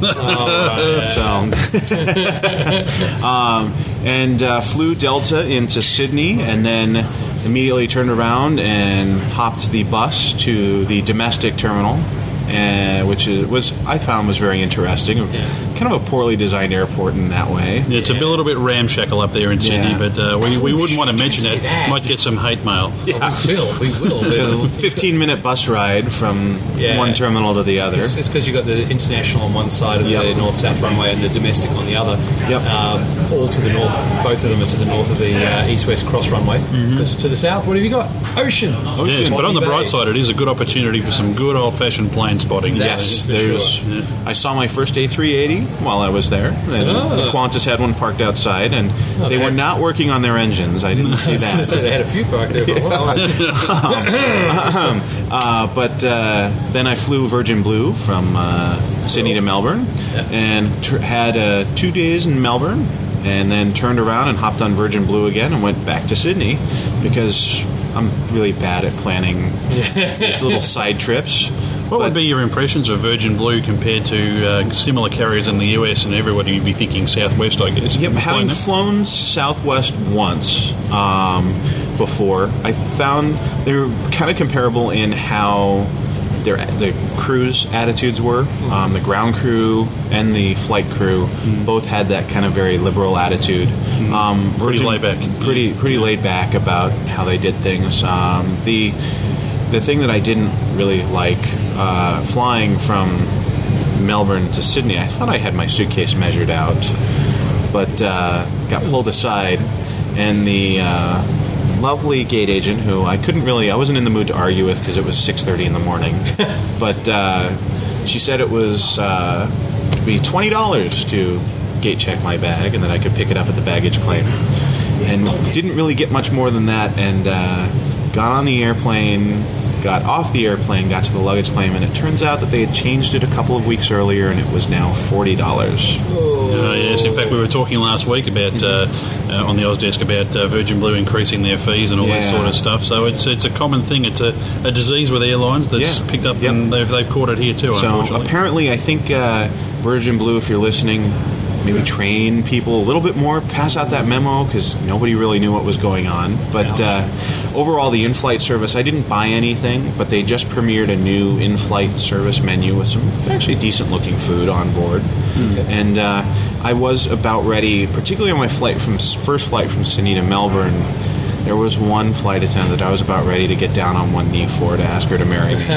And flew Delta into Sydney, and then immediately turned around and hopped the bus to the domestic terminal, which I found was very interesting. Kind of a poorly designed airport in that way. Yeah, it's a little bit ramshackle up there in Sydney, but we wouldn't want to mention it. that. Might get some hate mail. Yeah. We will. A 15-minute bus ride from one terminal to the other. It's because you've got the international on one side of the north-south runway and the domestic on the other. Yep. All to the north. Both of them are to the north of the east-west cross runway. Because to the south, what have you got? Ocean. Yes, but on the bright side, it is a good opportunity for some good old-fashioned plane spotting. Yes, I saw my first A380 while I was there. And Qantas had one parked outside, and they were not working on their engines. I didn't see I was going to say they had a few parked there for a while. But then I flew Virgin Blue from Sydney to Melbourne, and had 2 days in Melbourne, and then turned around and hopped on Virgin Blue again and went back to Sydney because I'm really bad at planning these little side trips. What would be your impressions of Virgin Blue compared to similar carriers in the US and everybody you'd be thinking Southwest, I guess? Yep, having flown Southwest once before, I found they're kind of comparable in how the crew's attitudes were. The ground crew and the flight crew both had that kind of very liberal attitude. Pretty laid back. Pretty laid back about how they did things. The thing that I didn't really like flying from Melbourne to Sydney, I thought I had my suitcase measured out, but got pulled aside, and the lovely gate agent, who I wasn't in the mood to argue with because it was 6:30 in the morning, but she said it was be $20 to gate check my bag, and that I could pick it up at the baggage claim, and didn't really get much more than that, and got on the airplane, got off the airplane, got to the luggage claim, and it turns out that they had changed it a couple of weeks earlier, and it was now $40. Yes, in fact, we were talking last week about on the Ozdesk about Virgin Blue increasing their fees and all that sort of stuff. So it's a common thing. It's a disease with airlines that's picked up, and they've caught it here too. So unfortunately, apparently, I think Virgin Blue, if you're listening, maybe train people a little bit more, pass out that memo, because nobody really knew what was going on. But overall, the in-flight service, I didn't buy anything, but they just premiered a new in-flight service menu with some actually decent-looking food on board. And I was about ready, particularly on my first flight from Sydney to Melbourne. There was one flight attendant that I was about ready to get down on one knee for to ask her to marry me.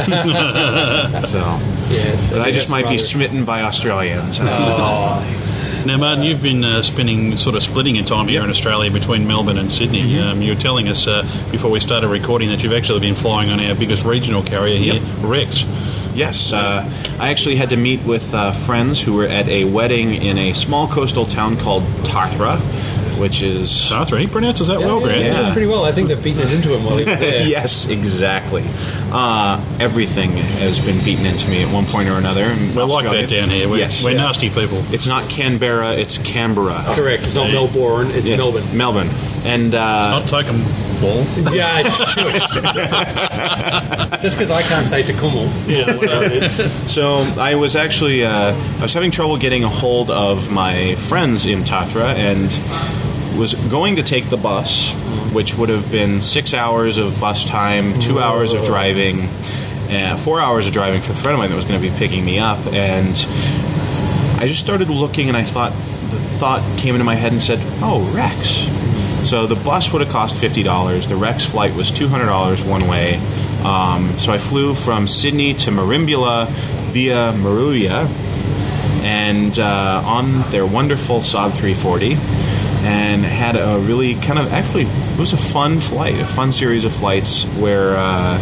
But I just might be smitten by Australians. Now, Martin, you've been splitting your time here in Australia between Melbourne and Sydney. You were telling us before we started recording that you've actually been flying on our biggest regional carrier here, Rex. Yes, I actually had to meet with friends who were at a wedding in a small coastal town called Tathra, which is... Tathra, he pronounces that well, Grant. Yeah, that's pretty well. I think they've beaten it into him while he was there. Yes, exactly. Everything has been beaten into me at one point or another. We're like that down here. We're nasty people. It's not Canberra, it's Canberra. Correct. It's not Melbourne, it's Melbourne. Melbourne. And, it's not Tocumwal. Yeah, it should. Just because I can't say Tacumwal. Yeah, whatever it is. So I was actually I was having trouble getting a hold of my friends in Tathra, and was going to take the bus, which would have been 6 hours of bus time, 2 hours of driving, 4 hours of driving for a friend of mine that was going to be picking me up. And I just started looking, and the thought came into my head and said, oh, Rex. So the bus would have cost $50. The Rex flight was $200 one way. So I flew from Sydney to Merimbula via Moruya, and on their wonderful Saab 340, and had a really it was a fun flight, a fun series of flights where,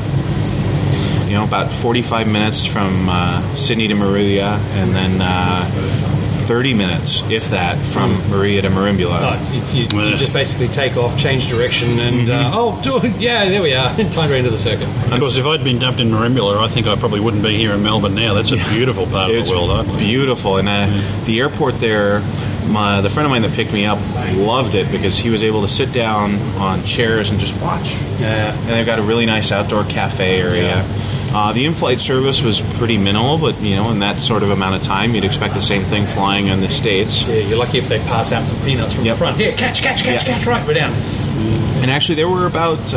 about 45 minutes from Sydney to Moruya, and then 30 minutes, if that, from Moruya to Merimbula. You just basically take off, change direction, and there we are, timed right into the circuit. Of course, if I'd been dumped in Merimbula, I think I probably wouldn't be here in Melbourne now. That's a beautiful part of the world, I think. Beautiful, and the airport there, the friend of mine that picked me up loved it because he was able to sit down on chairs and just watch. Yeah. And they've got a really nice outdoor cafe area. The in-flight service was pretty minimal, but in that sort of amount of time, you'd expect the same thing flying in the States. Yeah, you're lucky if they pass out some peanuts from the front. Here, catch, right, we're down. And actually, there were about.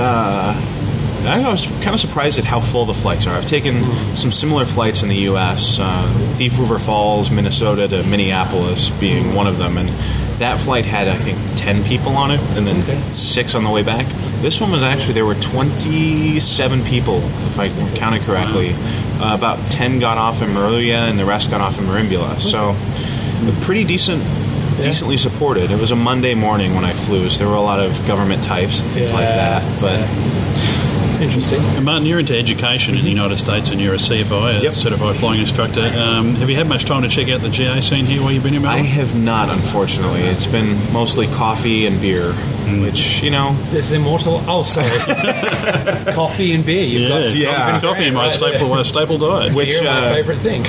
I was kind of surprised at how full the flights are. I've taken some similar flights in the U.S., Thief River Falls, Minnesota to Minneapolis being one of them, and that flight had, I think, 10 people on it, and then 6 on the way back. This one was actually, there were 27 people, if I counted correctly. About 10 got off in Morelia, and the rest got off in Merimbula. So, pretty decently supported. It was a Monday morning when I flew, so there were a lot of government types and things like that, but... Interesting. And Martin, you're into education in the United States and you're a CFI, a certified flying instructor. Have you had much time to check out the GA scene here while you've been in Melbourne? I have not, unfortunately. It's been mostly coffee and beer, which, It's immortal. Oh, sorry. Coffee and beer. You've got coffee in my staple diet. Which beer, my favourite thing.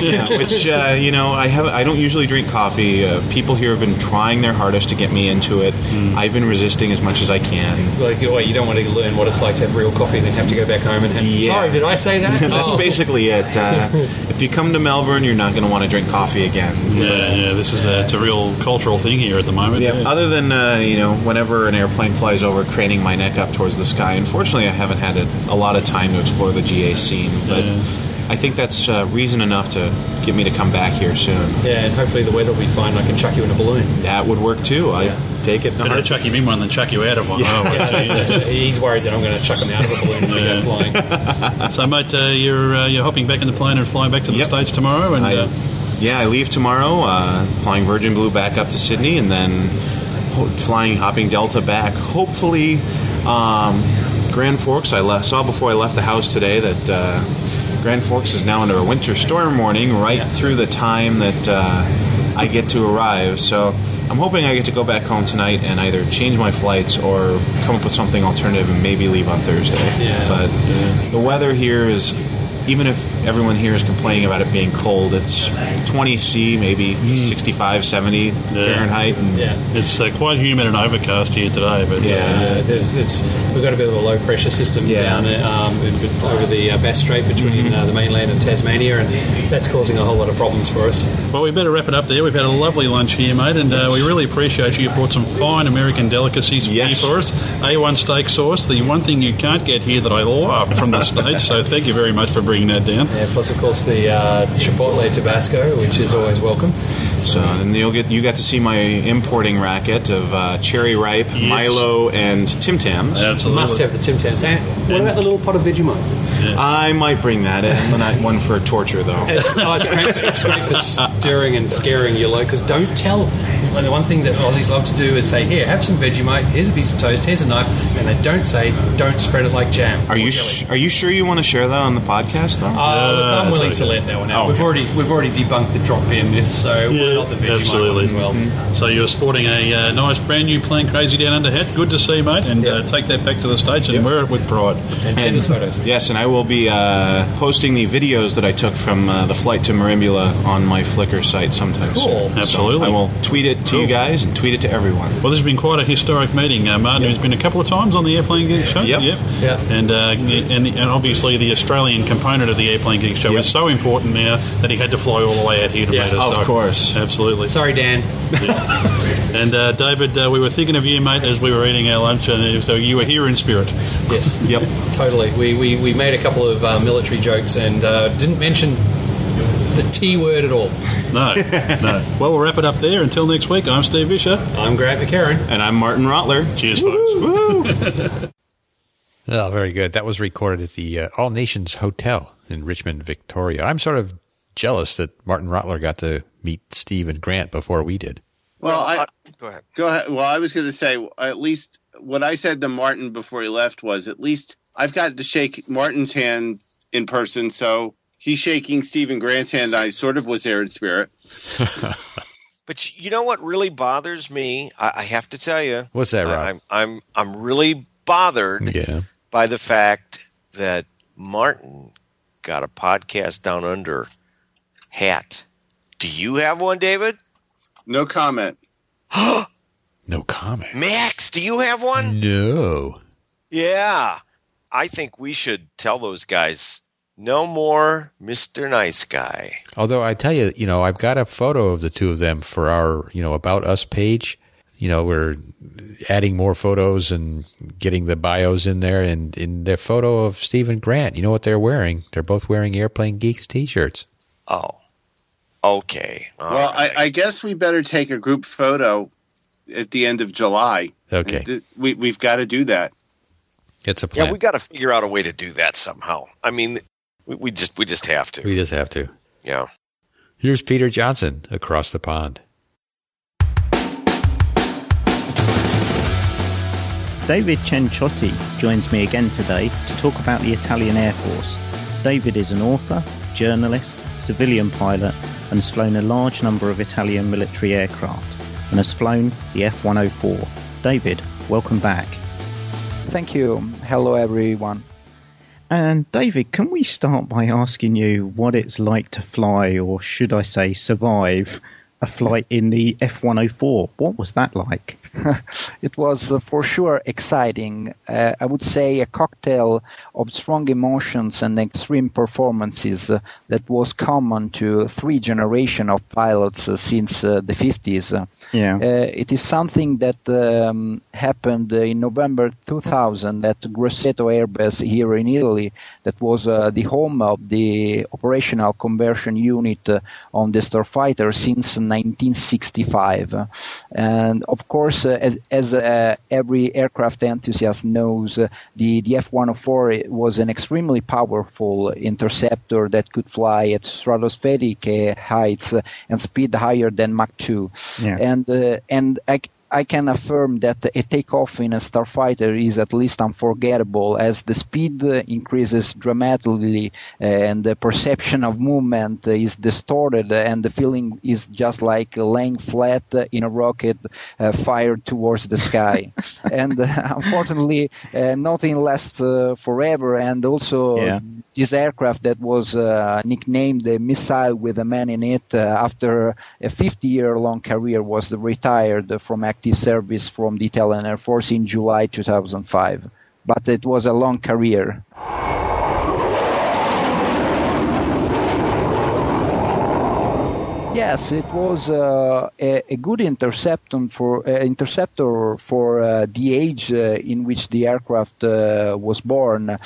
I don't usually drink coffee. People here have been trying their hardest to get me into it. I've been resisting as much as I can. Like, you don't want to learn what it's like to have real coffee and then have to go back home and have... Sorry, did I say that? That's basically it. If you come to Melbourne, you're not going to want to drink coffee again. Yeah, this is it's a real cultural thing here at the moment. Yeah. Other than, whenever an airplane flies over, craning my neck up towards the sky, unfortunately I haven't had a lot of time to explore the GA scene, but... I think that's reason enough to get me to come back here soon. Yeah, and hopefully the weather will be fine and I can chuck you in a balloon. That would work too. I take it. Better chuck him in one than chuck you out of one. He's worried that I'm going to chuck him out of a balloon if we go flying. So, mate, you're hopping back in the plane and flying back to the States tomorrow? And I leave tomorrow, flying Virgin Blue back up to Sydney, and then hopping Delta back. Hopefully, Grand Forks. I saw before I left the house today that Grand Forks is now under a winter storm warning right through the time that I get to arrive. So I'm hoping I get to go back home tonight and either change my flights or come up with something alternative and maybe leave on Thursday. But the weather here is, even if everyone here is complaining about it being cold, it's 20 C, maybe 65, 70 Fahrenheit. And it's quite humid and overcast here today. But we've got a bit of a low pressure system down there, over the Bass Strait between the mainland and Tasmania, and that's causing a whole lot of problems for us. Well, we better wrap it up there. We've had a lovely lunch here, mate, and we really appreciate you. You brought some fine American delicacies here for us. A1 steak sauce, the one thing you can't get here that I love from the States, so thank you very much for bringing that down. Yeah, plus of course the Chipotle Tabasco, which is always welcome. So, and you got to see my importing racket of Cherry Ripe, Milo, and Tim Tams. Absolutely. Must have the Tim Tams. And what about the little pot of Vegemite? I might bring that in. Not one for torture, though. It's great for stirring and scaring you, because don't tell. The one thing that Aussies love to do is say, here, have some Vegemite, here's a piece of toast, here's a knife, and they don't say, don't spread it like jam. Are you sure you want to share that on the podcast, though? Look, I'm willing to let that one out. We've already debunked the drop beer myth, so we're not the Vegemite one as well. So you're sporting a nice brand new Plain Crazy Down Under hat. Good to see, mate, and take that back to the States and wear it with pride. And send us photos. Yes, and I will be posting the videos that I took from the flight to Merimbula on my Flickr site sometime soon. Absolutely. So I will tweet it to you guys and tweet it to everyone. Well, this has been quite a historic meeting. Martin has been a couple of times on the Airplane Geek Show. And obviously the Australian component of the Airplane Geek Show is so important now that he had to fly all the way out here to meet us. Of course. Absolutely. Sorry, Dan. And David, we were thinking of you, mate, as we were eating our lunch, and so you were here in spirit. Yes. Yep. Totally. We made a couple of military jokes and didn't mention the T word at all. No. Well, we'll wrap it up there. Until next week, I'm Steve Vischer. I'm Grant McHerron. And I'm Martin Rottler. Cheers, folks. Oh, very good. That was recorded at the All Nations Hotel in Richmond, Victoria. I'm sort of jealous that Martin Rottler got to meet Steve and Grant before we did. Well, go ahead. Go ahead. Well, I was going to say, at least what I said to Martin before he left was, at least I've got to shake Martin's hand in person, so he's shaking Steve and Grant's hand. I sort of was there in spirit. But you know what really bothers me? I have to tell you. What's that, Rob? I'm really bothered by the fact that Martin got a Podcast Down Under hat. Do you have one, David? No comment. No comment. Max, do you have one? No. Yeah. I think we should tell those guys No more Mr. Nice Guy. Although I tell you, I've got a photo of the two of them for our, About Us page. We're adding more photos and getting the bios in there. And in their photo of Steve and Grant, you know what they're wearing? They're both wearing Airplane Geeks T-shirts. Oh, okay. Well, right. I guess we better take a group photo at the end of July. Okay. We've got to do that. It's a plan. Yeah, we got to figure out a way to do that somehow. I mean, we just have to. We just have to. Yeah. Here's Peter Johnson across the pond. David Cenciotti joins me again today to talk about the Italian Air Force. David is an author, journalist, civilian pilot, and has flown a large number of Italian military aircraft, and has flown the F-104. David, welcome back. Thank you. Hello, everyone. And David, can we start by asking you what it's like to fly, or should I say survive, a flight in the F-104? What was that like? It was for sure exciting. I would say a cocktail of strong emotions and extreme performances that was common to three generations of pilots since the 50s. Yeah. It is something that happened in November 2000 at Grosseto Air Base here in Italy. That was the home of the operational conversion unit on the Starfighter since 1965. And of course, as every aircraft enthusiast knows, the F-104 was an extremely powerful interceptor that could fly at stratospheric heights and speed higher than Mach 2. Yeah. And I can affirm that a takeoff in a Starfighter is at least unforgettable, as the speed increases dramatically and the perception of movement is distorted, and the feeling is just like laying flat in a rocket fired towards the sky. And unfortunately, nothing lasts forever, and also this aircraft that was nicknamed the Missile with a Man in It after a 50-year-long career was retired from active service from the Italian Air Force in July 2005. But it was a long career. Yes, it was a good interceptor for the age in which the aircraft was born.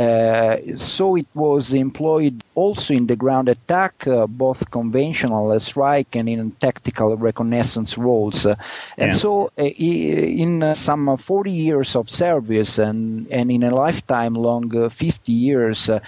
So it was employed also in the ground attack, both conventional strike and in tactical reconnaissance roles. So in some 40 years of service and in a lifetime long 50 years, the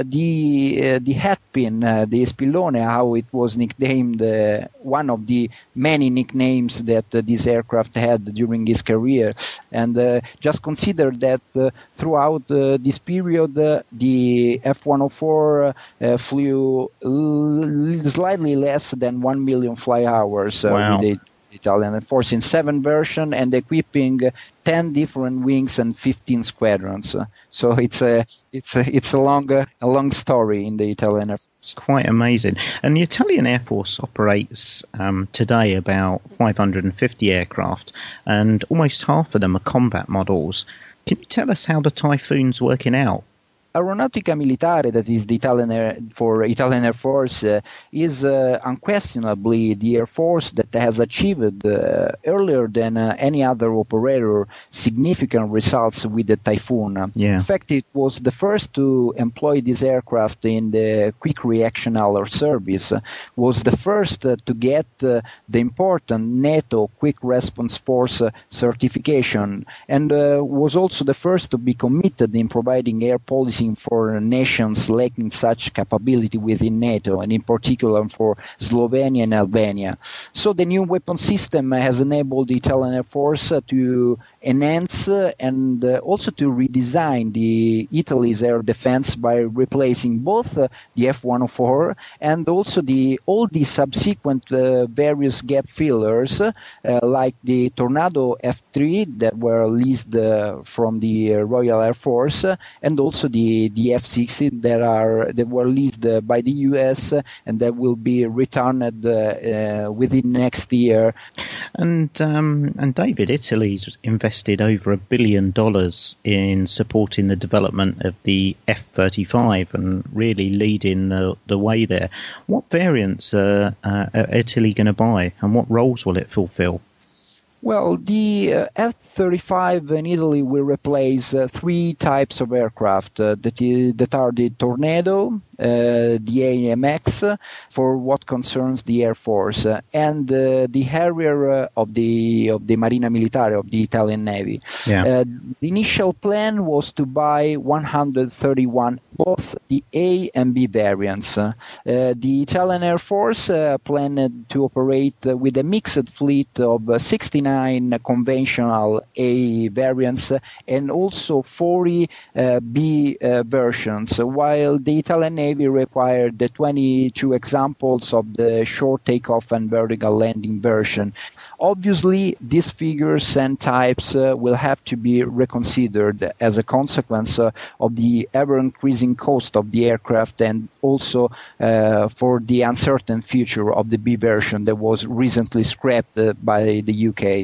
hatpin, the Spillone, how it was nicknamed, one of the many nicknames that this aircraft had during his career. And just consider that throughout this period, the F-104 flew slightly less than 1 million flight hours with the Italian Air Force in 7 versions and equipping 10 different wings and 15 squadrons. So it's a long story in the Italian Air Force. Quite amazing. And the Italian Air Force operates today about 550 aircraft, and almost half of them are combat models. Can you tell us how the Typhoon's working out? Aeronautica Militare, that is the Italian Air Force, is unquestionably the Air Force that has achieved earlier than any other operator significant results with the Typhoon. Yeah. In fact, it was the first to employ this aircraft in the Quick Reaction Alert Service, was the first to get the important NATO Quick Response Force certification, and was also the first to be committed in providing air policy for nations lacking such capability within NATO, and in particular for Slovenia and Albania. So the new weapon system has enabled the Italian Air Force to enhance and also to redesign Italy's air defense by replacing both the F-104 and also all the subsequent various gap fillers like the Tornado F-3 that were leased from the Royal Air Force, and also the F-60 that were leased by the U.S. and that will be returned within next year. And David, Italy's invested over $1 billion in supporting the development of the F-35 and really leading the way there. What variants are Italy going to buy, and what roles will it fulfill? Well, the F-35 in Italy will replace three types of aircraft that are the Tornado, the AMX for what concerns the Air Force, and the Harrier of the Marina Militare, of the Italian Navy. Yeah. The initial plan was to buy 131, both the A and B variants. The Italian Air Force planned to operate with a mixed fleet of 69 conventional A variants and also 40 B versions, while the Italian Navy required the 22 examples of the short takeoff and vertical landing version. Obviously, these figures and types will have to be reconsidered as a consequence of the ever-increasing cost of the aircraft and also for the uncertain future of the B version that was recently scrapped by the UK.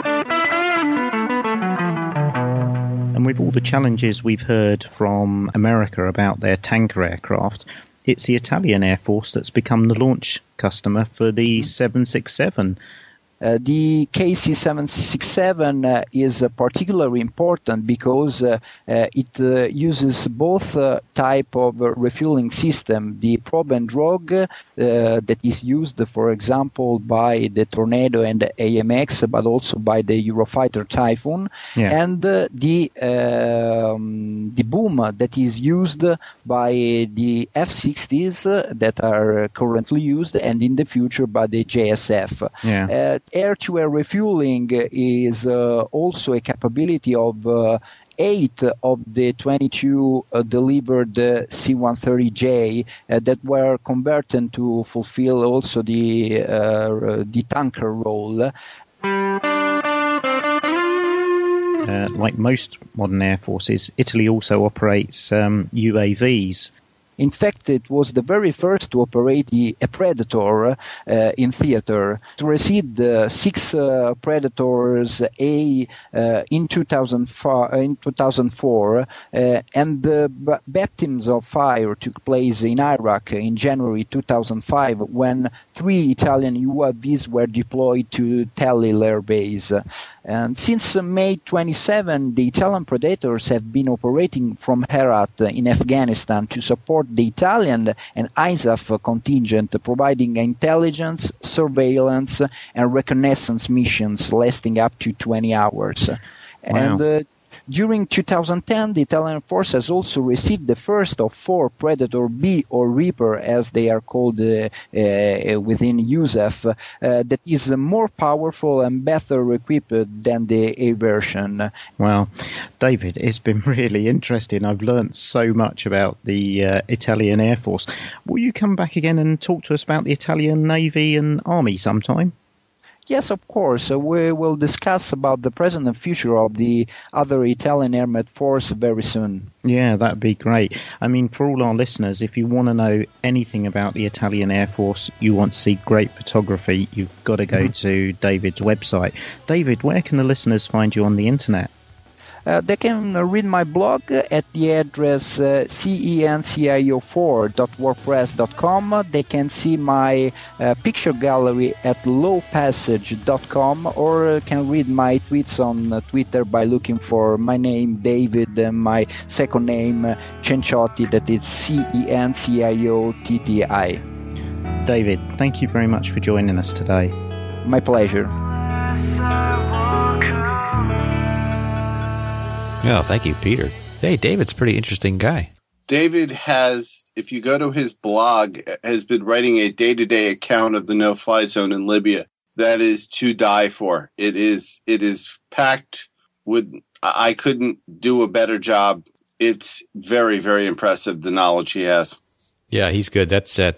And with all the challenges we've heard from America about their tanker aircraft, it's the Italian Air Force that's become the launch customer for the 767. The KC-767 is particularly important because it uses both type of refueling system, the probe and drug that is used, for example, by the Tornado and the AMX, but also by the Eurofighter Typhoon, and the boom that is used by the F-60s that are currently used and in the future by the JSF. Air-to-air refueling is also a capability of 8 of the 22 delivered C-130J that were converted to fulfill also the tanker role. Like most modern air forces, Italy also operates UAVs. In fact, it was the very first to operate a Predator in theater. It received 6 Predators A in 2004, and the baptisms of fire took place in Iraq in January 2005 when 3 Italian UAVs were deployed to Tel El Air Base. And since May 27, the Italian Predators have been operating from Herat in Afghanistan to support the Italian and ISAF contingent, providing intelligence, surveillance, and reconnaissance missions lasting up to 20 hours. Wow. And during 2010, the Italian force has also received the first of 4 Predator B, or Reaper as they are called within USAF, that is more powerful and better equipped than the A version. Wow. David, it's been really interesting. I've learnt so much about the Italian Air Force. Will you come back again and talk to us about the Italian Navy and Army sometime? Yes, of course. We will discuss about the present and future of the other Italian Armed Force very soon. Yeah, that'd be great. I mean, for all our listeners, if you want to know anything about the Italian Air Force, you want to see great photography, you've got to go to David's website. David, where can the listeners find you on the internet? They can read my blog at the address cencio4.wordpress.com. They can see my picture gallery at lowpassage.com, or can read my tweets on Twitter by looking for my name, David, and my second name, Cenciotti, that is CENCIOTTI. David, thank you very much for joining us today. My pleasure. Well, thank you, Peter. Hey, David's a pretty interesting guy. David has, if you go to his blog, has been writing a day-to-day account of the no-fly zone in Libya. That is to die for. It is packed with, I couldn't do a better job. It's very, very impressive, the knowledge he has. Yeah, he's good. That's at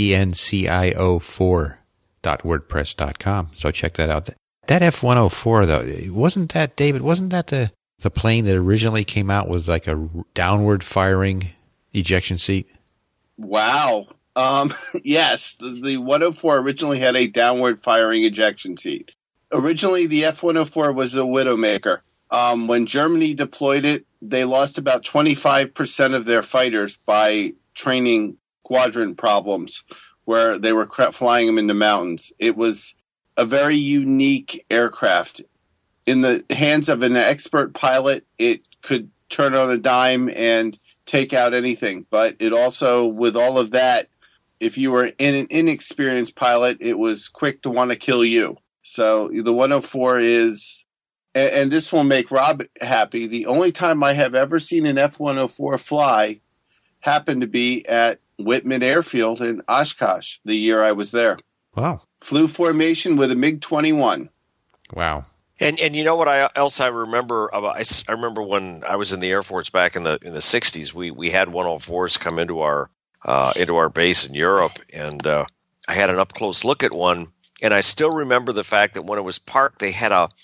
cencio4.wordpress.com. So check that out. That F-104, though, wasn't that, David, wasn't that the plane that originally came out with like a downward firing ejection seat? Wow. Yes, the 104 originally had a downward firing ejection seat. Originally, the F-104 was a Widowmaker. When Germany deployed it, they lost about 25% of their fighters by training quadrant problems where they were flying them into mountains. It was a very unique aircraft. In the hands of an expert pilot, it could turn on a dime and take out anything. But it also, with all of that, if you were an inexperienced pilot, it was quick to want to kill you. So the 104 is, and this will make Rob happy, the only time I have ever seen an F-104 fly happened to be at Whitman Airfield in Oshkosh the year I was there. Wow. Flew formation with a MiG-21. Wow. And you know what else I remember about? I remember when I was in the Air Force back in the 60s, we had 104s come into our base in Europe, and I had an up close look at one, and I still remember the fact that when it was parked, they had a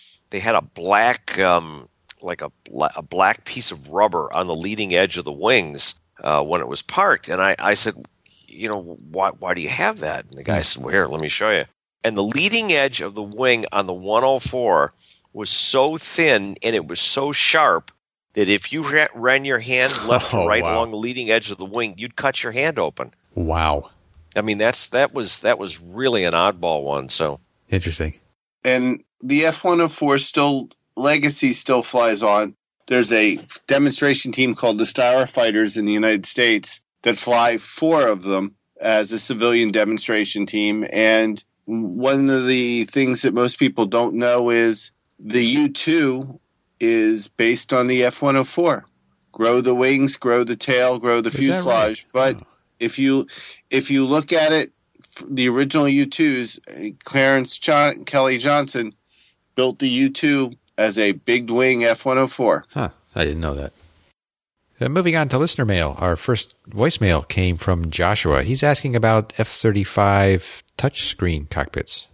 black like a black piece of rubber on the leading edge of the wings when it was parked, and I said, you know, why do you have that? And the guy said, well, here, let me show you. And the leading edge of the wing on the 104 was so thin and it was so sharp that if you ran your hand left or right along the leading edge of the wing, you'd cut your hand open. Wow. I mean, that was really an oddball one. So interesting. And the F-104 legacy still flies on. There's a demonstration team called the Starfighters in the United States that fly 4 of them as a civilian demonstration team. And one of the things that most people don't know is the U-2 is based on the F-104. Grow the wings, grow the tail, grow the fuselage. Right? But if you look at it, the original U-2s, Clarence Kelly Johnson built the U-2 as a big wing F-104. Huh. I didn't know that. Moving on to listener mail. Our first voicemail came from Joshua. He's asking about F-35 touchscreen cockpits.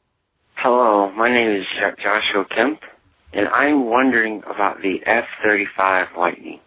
Hello, my name is Joshua Kemp, and I'm wondering about the F-35 Lightning.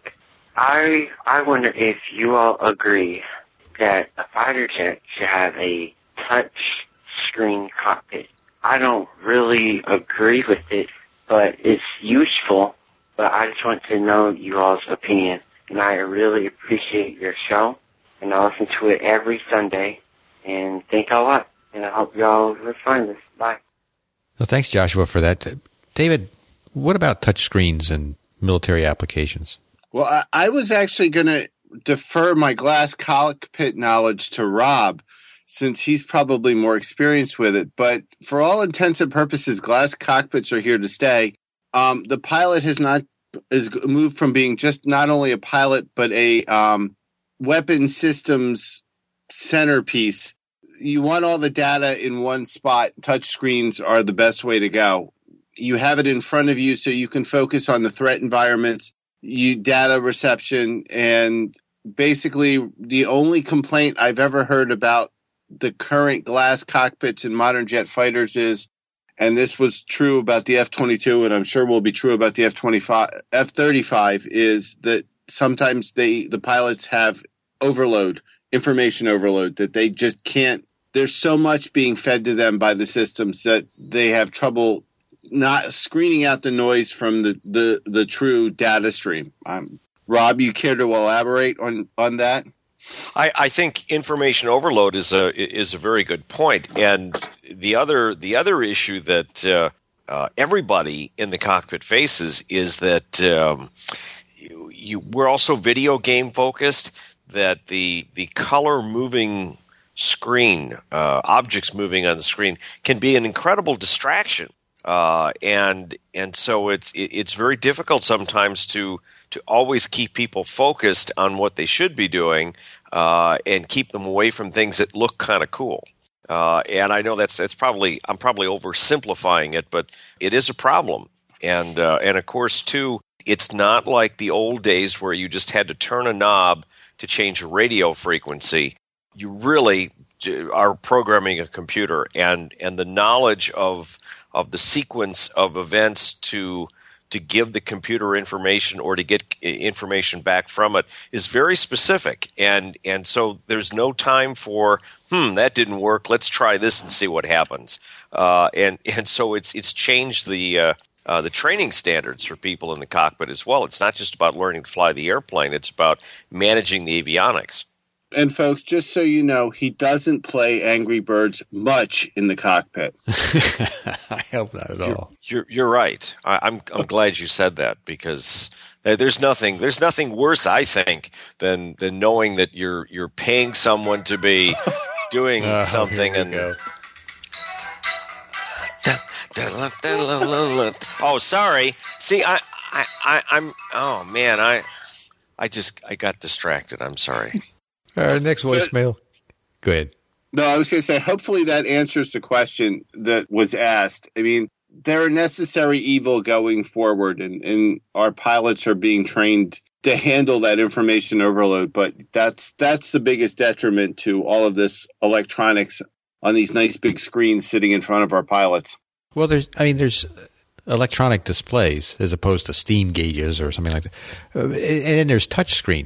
I wonder if you all agree that a fighter jet should have a touch screen cockpit. I don't really agree with it, but it's useful, but I just want to know you all's opinion. And I really appreciate your show, and I listen to it every Sunday, and thank you a lot, and I hope you all will find this. Bye. Well, thanks, Joshua, for that. David, what about touchscreens and military applications? Well, I was actually going to defer my glass cockpit knowledge to Rob, since he's probably more experienced with it. But for all intents and purposes, glass cockpits are here to stay. The pilot has moved from being just not only a pilot, but a weapon systems centerpiece. You want all the data in one spot. Touchscreens are the best way to go. You have it in front of you so you can focus on the threat environments, data reception, and basically the only complaint I've ever heard about the current glass cockpits in modern jet fighters is, and this was true about the F-22, and I'm sure will be true about the F-35, is that sometimes the pilots have information overload, that they just can't. There's so much being fed to them by the systems that they have trouble not screening out the noise from the true data stream. Rob, you care to elaborate on that? I think information overload is a very good point, and the other issue that everybody in the cockpit faces is that we're also video game focused. That the color moving screen, objects moving on the screen, can be an incredible distraction, and so it's very difficult sometimes to always keep people focused on what they should be doing, and keep them away from things that look kind of cool. And I know I'm probably oversimplifying it, but it is a problem. And of course, too, it's not like the old days where you just had to turn a knob to change a radio frequency. You really are programming a computer, and the knowledge of the sequence of events to to give the computer information or to get information back from it is very specific. And so there's no time for, that didn't work, let's try this and see what happens. And so it's changed the training standards for people in the cockpit as well. It's not just about learning to fly the airplane, it's about managing the avionics. And folks, just so you know, he doesn't play Angry Birds much in the cockpit. I hope not at all. You're right. I'm glad you said that, because there's nothing worse, I think, than knowing that you're paying someone to be doing something and oh, sorry. See, I'm oh man, I got distracted. I'm sorry. Our next voicemail. Go ahead. No, I was going to say, hopefully that answers the question that was asked. I mean, they're a necessary evil going forward, and our pilots are being trained to handle that information overload. But that's the biggest detriment to all of this electronics on these nice big screens sitting in front of our pilots. Well, there's electronic displays as opposed to steam gauges or something like that. And then there's touch screen.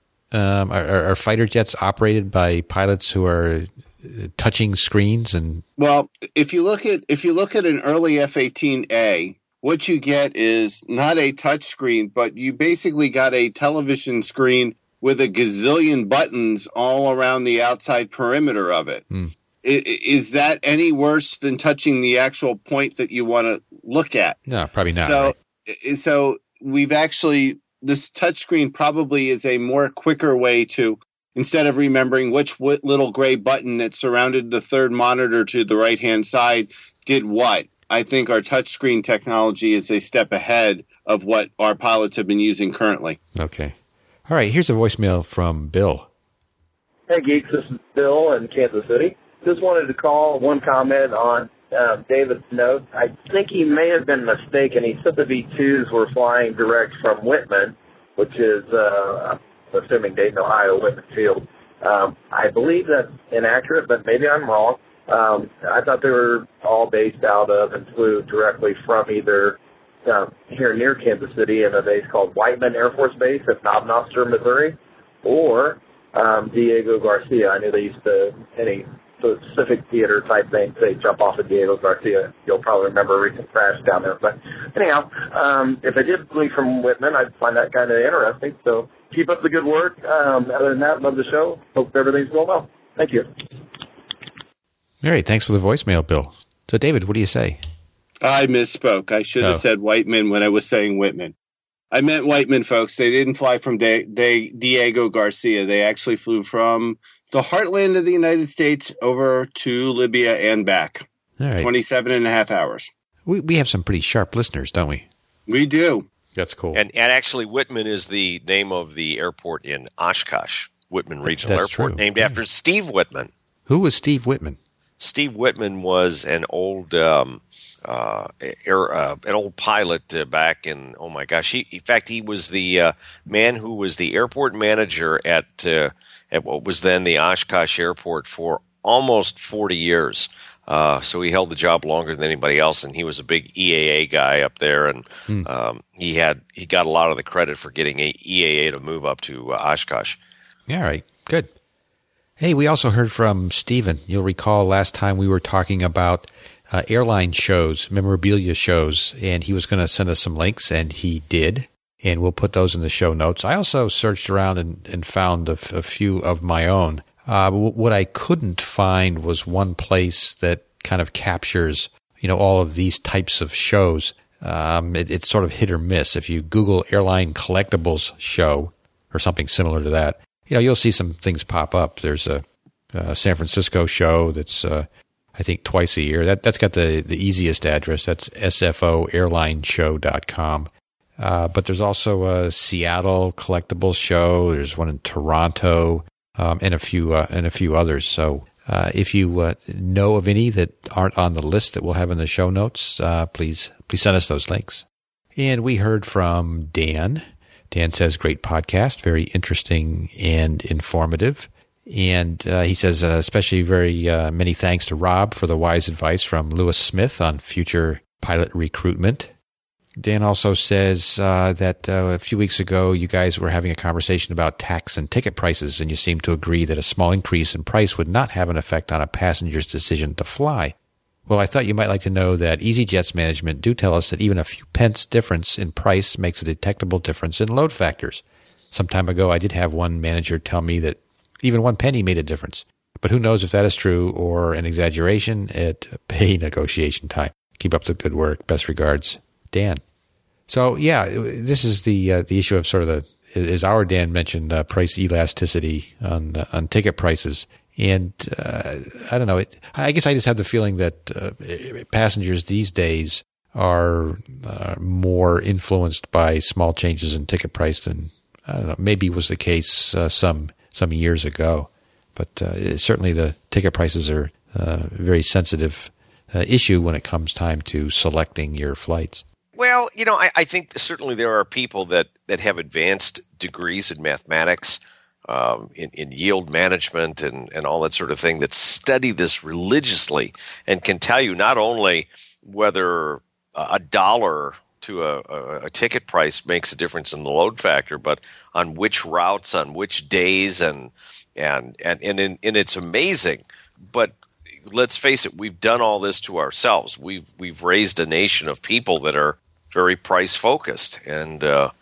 Are fighter jets operated by pilots who are touching screens? And well, if you look at an early F-18A, what you get is not a touch screen, but you basically got a television screen with a gazillion buttons all around the outside perimeter of it. Is that any worse than touching the actual point that you want to look at? No, probably not. So we've actually, this touchscreen probably is a more quicker way to, instead of remembering which little gray button that surrounded the third monitor to the right-hand side did what. I think our touchscreen technology is a step ahead of what our pilots have been using currently. Okay. All right, here's a voicemail from Bill. Hey, Geeks, this is Bill in Kansas City. Just wanted to call one comment on David's note. I think he may have been mistaken. He said the V-2s were flying direct from Whitman, which is, assuming Dayton, Ohio, Whitman Field. I believe that's inaccurate, but maybe I'm wrong. I thought they were all based out of and flew directly from either here near Kansas City in a base called Whiteman Air Force Base at Knob Noster, Missouri, or Diego Garcia. I knew they used to, any specific theater type thing, say jump off of Diego Garcia. You'll probably remember a recent crash down there. But anyhow, if I did flee from Whitman, I'd find that kind of interesting. So keep up the good work. Other than that, love the show. Hope everything's going well. Thank you. All right, thanks for the voicemail, Bill. So, David, what do you say? I misspoke. I should have said Whiteman when I was saying Whitman. I meant Whiteman, folks. They didn't fly from Diego Garcia. They actually flew from the heartland of the United States over to Libya and back. All right. 27 and a half hours. We have some pretty sharp listeners, don't we? We do. That's cool. And actually, Whitman is the name of the airport in Oshkosh, Whitman Regional Airport, named after Steve Whitman. Who was Steve Whitman? Steve Whitman was an old an old pilot back in, oh my gosh, in fact he was the man who was the airport manager at what was then the Oshkosh Airport for almost 40 years. So he held the job longer than anybody else, and he was a big EAA guy up there, and he got a lot of the credit for getting EAA to move up to Oshkosh. Yeah, all right, good. Hey, we also heard from Stephen. You'll recall last time we were talking about airline shows, memorabilia shows, and he was going to send us some links, and he did, and we'll put those in the show notes. I also searched around and found a few of my own. What I couldn't find was one place that kind of captures, all of these types of shows. It's sort of hit or miss. If you Google airline collectibles show or something similar to that, you'll see some things pop up. There's a San Francisco show that's, I think, twice a year. That's got the easiest address. That's sfoairlineshow.com. But there's also a Seattle collectibles show. There's one in Toronto, and a few others. So if you know of any that aren't on the list that we'll have in the show notes, please send us those links. And we heard from Dan. Dan says, great podcast, very interesting and informative. And he says, especially very many thanks to Rob for the wise advice from Lewis Smith on future pilot recruitment. Dan also says that a few weeks ago you guys were having a conversation about tax and ticket prices, and you seemed to agree that a small increase in price would not have an effect on a passenger's decision to fly. Well, I thought you might like to know that EasyJet's management do tell us that even a few pence difference in price makes a detectable difference in load factors. Some time ago, I did have one manager tell me that even 1 penny made a difference. But who knows if that is true or an exaggeration at pay negotiation time. Keep up the good work. Best regards, Dan. So, yeah, this is the issue of sort of as our Dan mentioned, price elasticity on ticket prices. And I don't know. I guess I just have the feeling that passengers these days are more influenced by small changes in ticket price than, I don't know, maybe was the case some years ago. But certainly the ticket prices are a very sensitive issue when it comes time to selecting your flights. Well, I think certainly there are people that have advanced degrees in mathematics, in yield management and all that sort of thing, that study this religiously and can tell you not only whether $1 to a ticket price makes a difference in the load factor, but on which routes, on which days, and it's amazing. But let's face it, we've done all this to ourselves. We've raised a nation of people that are very price focused, and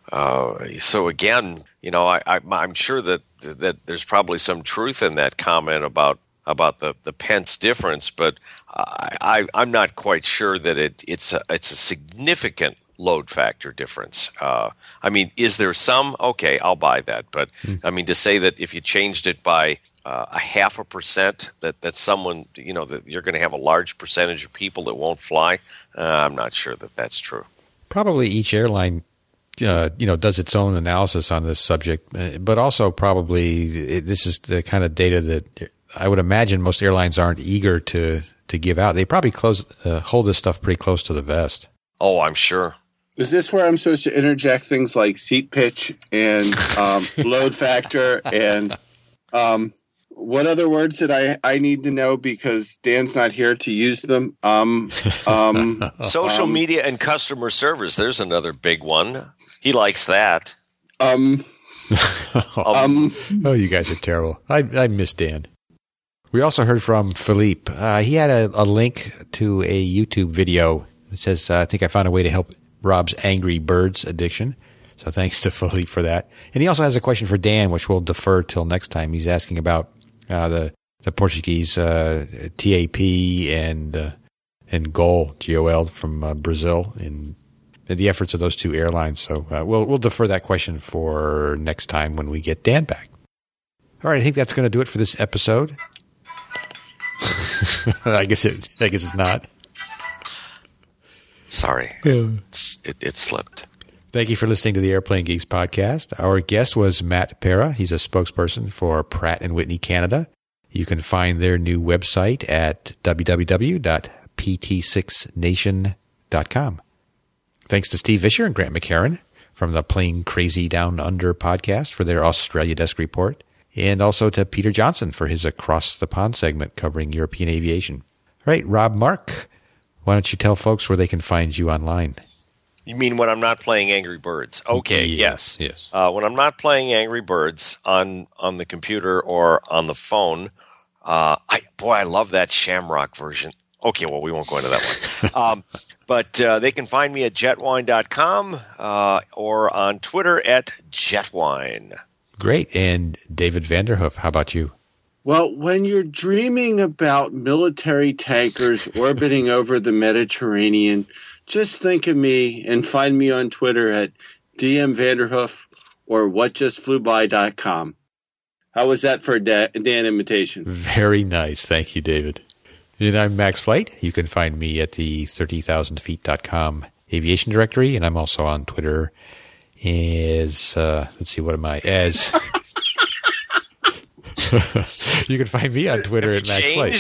so again, I'm sure that there's probably some truth in that comment about the pence difference, but I'm not quite sure that it's a significant load factor difference. I mean, is there some? Okay, I'll buy that, but I mean, to say that if you changed it by 0.5%, that someone, that you're going to have a large percentage of people that won't fly, I'm not sure that that's true. Probably each airline, does its own analysis on this subject, but also probably this is the kind of data that I would imagine most airlines aren't eager to give out. They probably hold this stuff pretty close to the vest. Oh, I'm sure. Is this where I'm supposed to interject things like seat pitch and load factor and what other words did I need to know because Dan's not here to use them? Social media and customer service. There's another big one. He likes that. Oh, you guys are terrible. I miss Dan. We also heard from Philippe. He had a link to a YouTube video. It says, I think I found a way to help Rob's Angry Birds addiction. So thanks to Philippe for that. And he also has a question for Dan, which we'll defer till next time. He's asking about the Portuguese TAP and GOL, GOL from Brazil, and the efforts of those two airlines. So we'll defer that question for next time when we get Dan back. All right, I think that's going to do it for this episode. I guess it's not. Sorry, it slipped. Thank you for listening to the Airplane Geeks podcast. Our guest was Matt Pera. He's a spokesperson for Pratt & Whitney Canada. You can find their new website at www.pt6nation.com. Thanks to Steve Visscher and Grant McHerron from the Plane Crazy Down Under podcast for their Australia Desk report, and also to Peter Johnson for his Across the Pond segment covering European aviation. All right, Rob Mark, why don't you tell folks where they can find you online? You mean when I'm not playing Angry Birds? Okay, yes. When I'm not playing Angry Birds on the computer or on the phone, I love that Shamrock version. Okay, well, we won't go into that one. But they can find me at jetwine.com or on Twitter at jetwine. Great. And David Vanderhoof, how about you? Well, when you're dreaming about military tankers orbiting over the Mediterranean, just think of me and find me on Twitter at dmvanderhoof or whatjustflewby.com. How was that for a Dan imitation? Very nice. Thank you, David. And I'm Max Flight. You can find me at the 30,000feet.com aviation directory, and I'm also on Twitter as, let's see, what am I? As... You can find me on Twitter at Max Flight.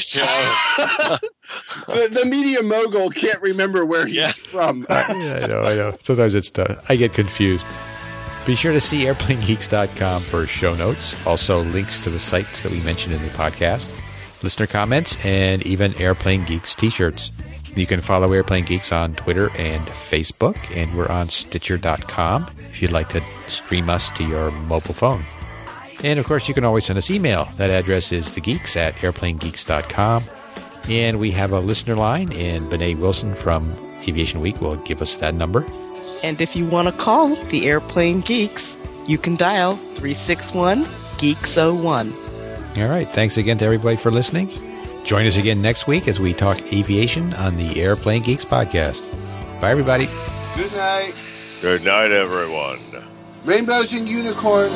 The media mogul can't remember where he's from. I know. Sometimes it's I get confused. Be sure to see airplanegeeks.com for show notes, also links to the sites that we mentioned in the podcast, listener comments, and even Airplane Geeks t-shirts. You can follow Airplane Geeks on Twitter and Facebook, and we're on Stitcher.com if you'd like to stream us to your mobile phone. And, of course, you can always send us email. That address is thegeeks@airplanegeeks.com. And we have a listener line, and Benet Wilson from Aviation Week will give us that number. And if you want to call the Airplane Geeks, you can dial 361-GEEKS01. All right. Thanks again to everybody for listening. Join us again next week as we talk aviation on the Airplane Geeks podcast. Bye, everybody. Good night. Good night, everyone. Rainbows and unicorns.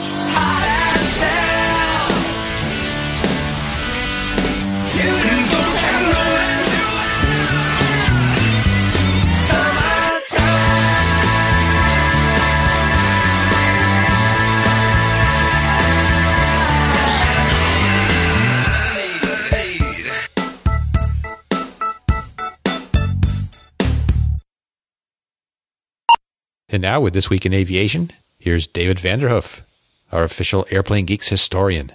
And now, with This Week in Aviation, here's David Vanderhoof, our official Airplane Geeks historian.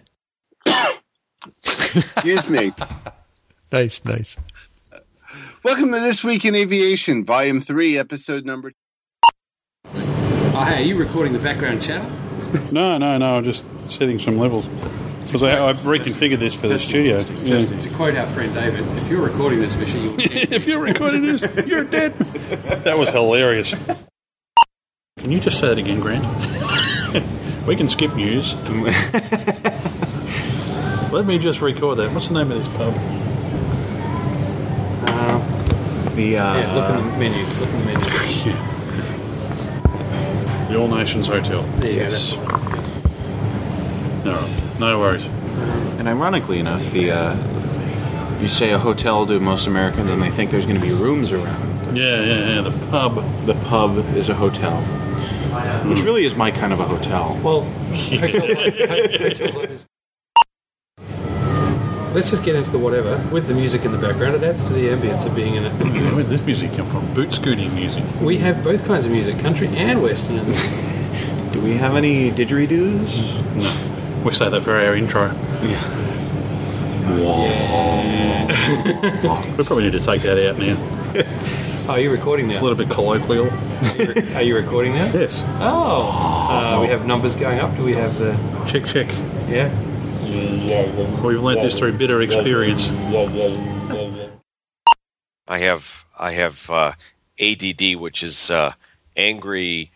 Excuse me. Nice. Welcome to This Week in Aviation, Volume 3, Episode number... Oh, hey, are you recording the background chatter? No, I'm just setting some levels. Because I reconfigured this for the studio. Just to quote our friend David, if you're recording this, Visher, you're dead. If you're recording this, you're dead. That was hilarious. Can you just say that again, Grant? We can skip news. Let me just record that. What's the name of this pub? Yeah, look in the menu. The All Nations Hotel. There you go, that's the one. No worries. And ironically enough, you say a hotel to most Americans and they think there's going to be rooms around. Yeah, the pub. The pub is a hotel. Which really is my kind of a hotel. Well, hotels like this. Let's just get into the whatever. With the music in the background, it adds to the ambience of being in it. Where does this music come from? Boot scooting music. We have both kinds of music, country and western. Do we have any didgeridoos? No. We say that for our intro. Yeah. We probably need to take that out now. Oh, are you recording now? It's a little bit colloquial. Are you recording now? Yes. Oh. We have numbers going up. Do we have the... Check. Yeah. We've learnt this through bitter experience. I have ADD, which is angry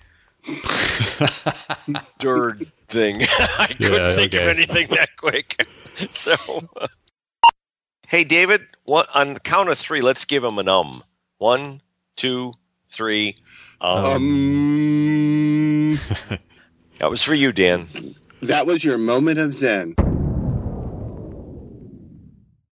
dirt thing. I couldn't think of anything that quick. So, hey, David, on the count of 3, let's give him an 1, 2, 3. That was for you, Dan. That was your moment of zen.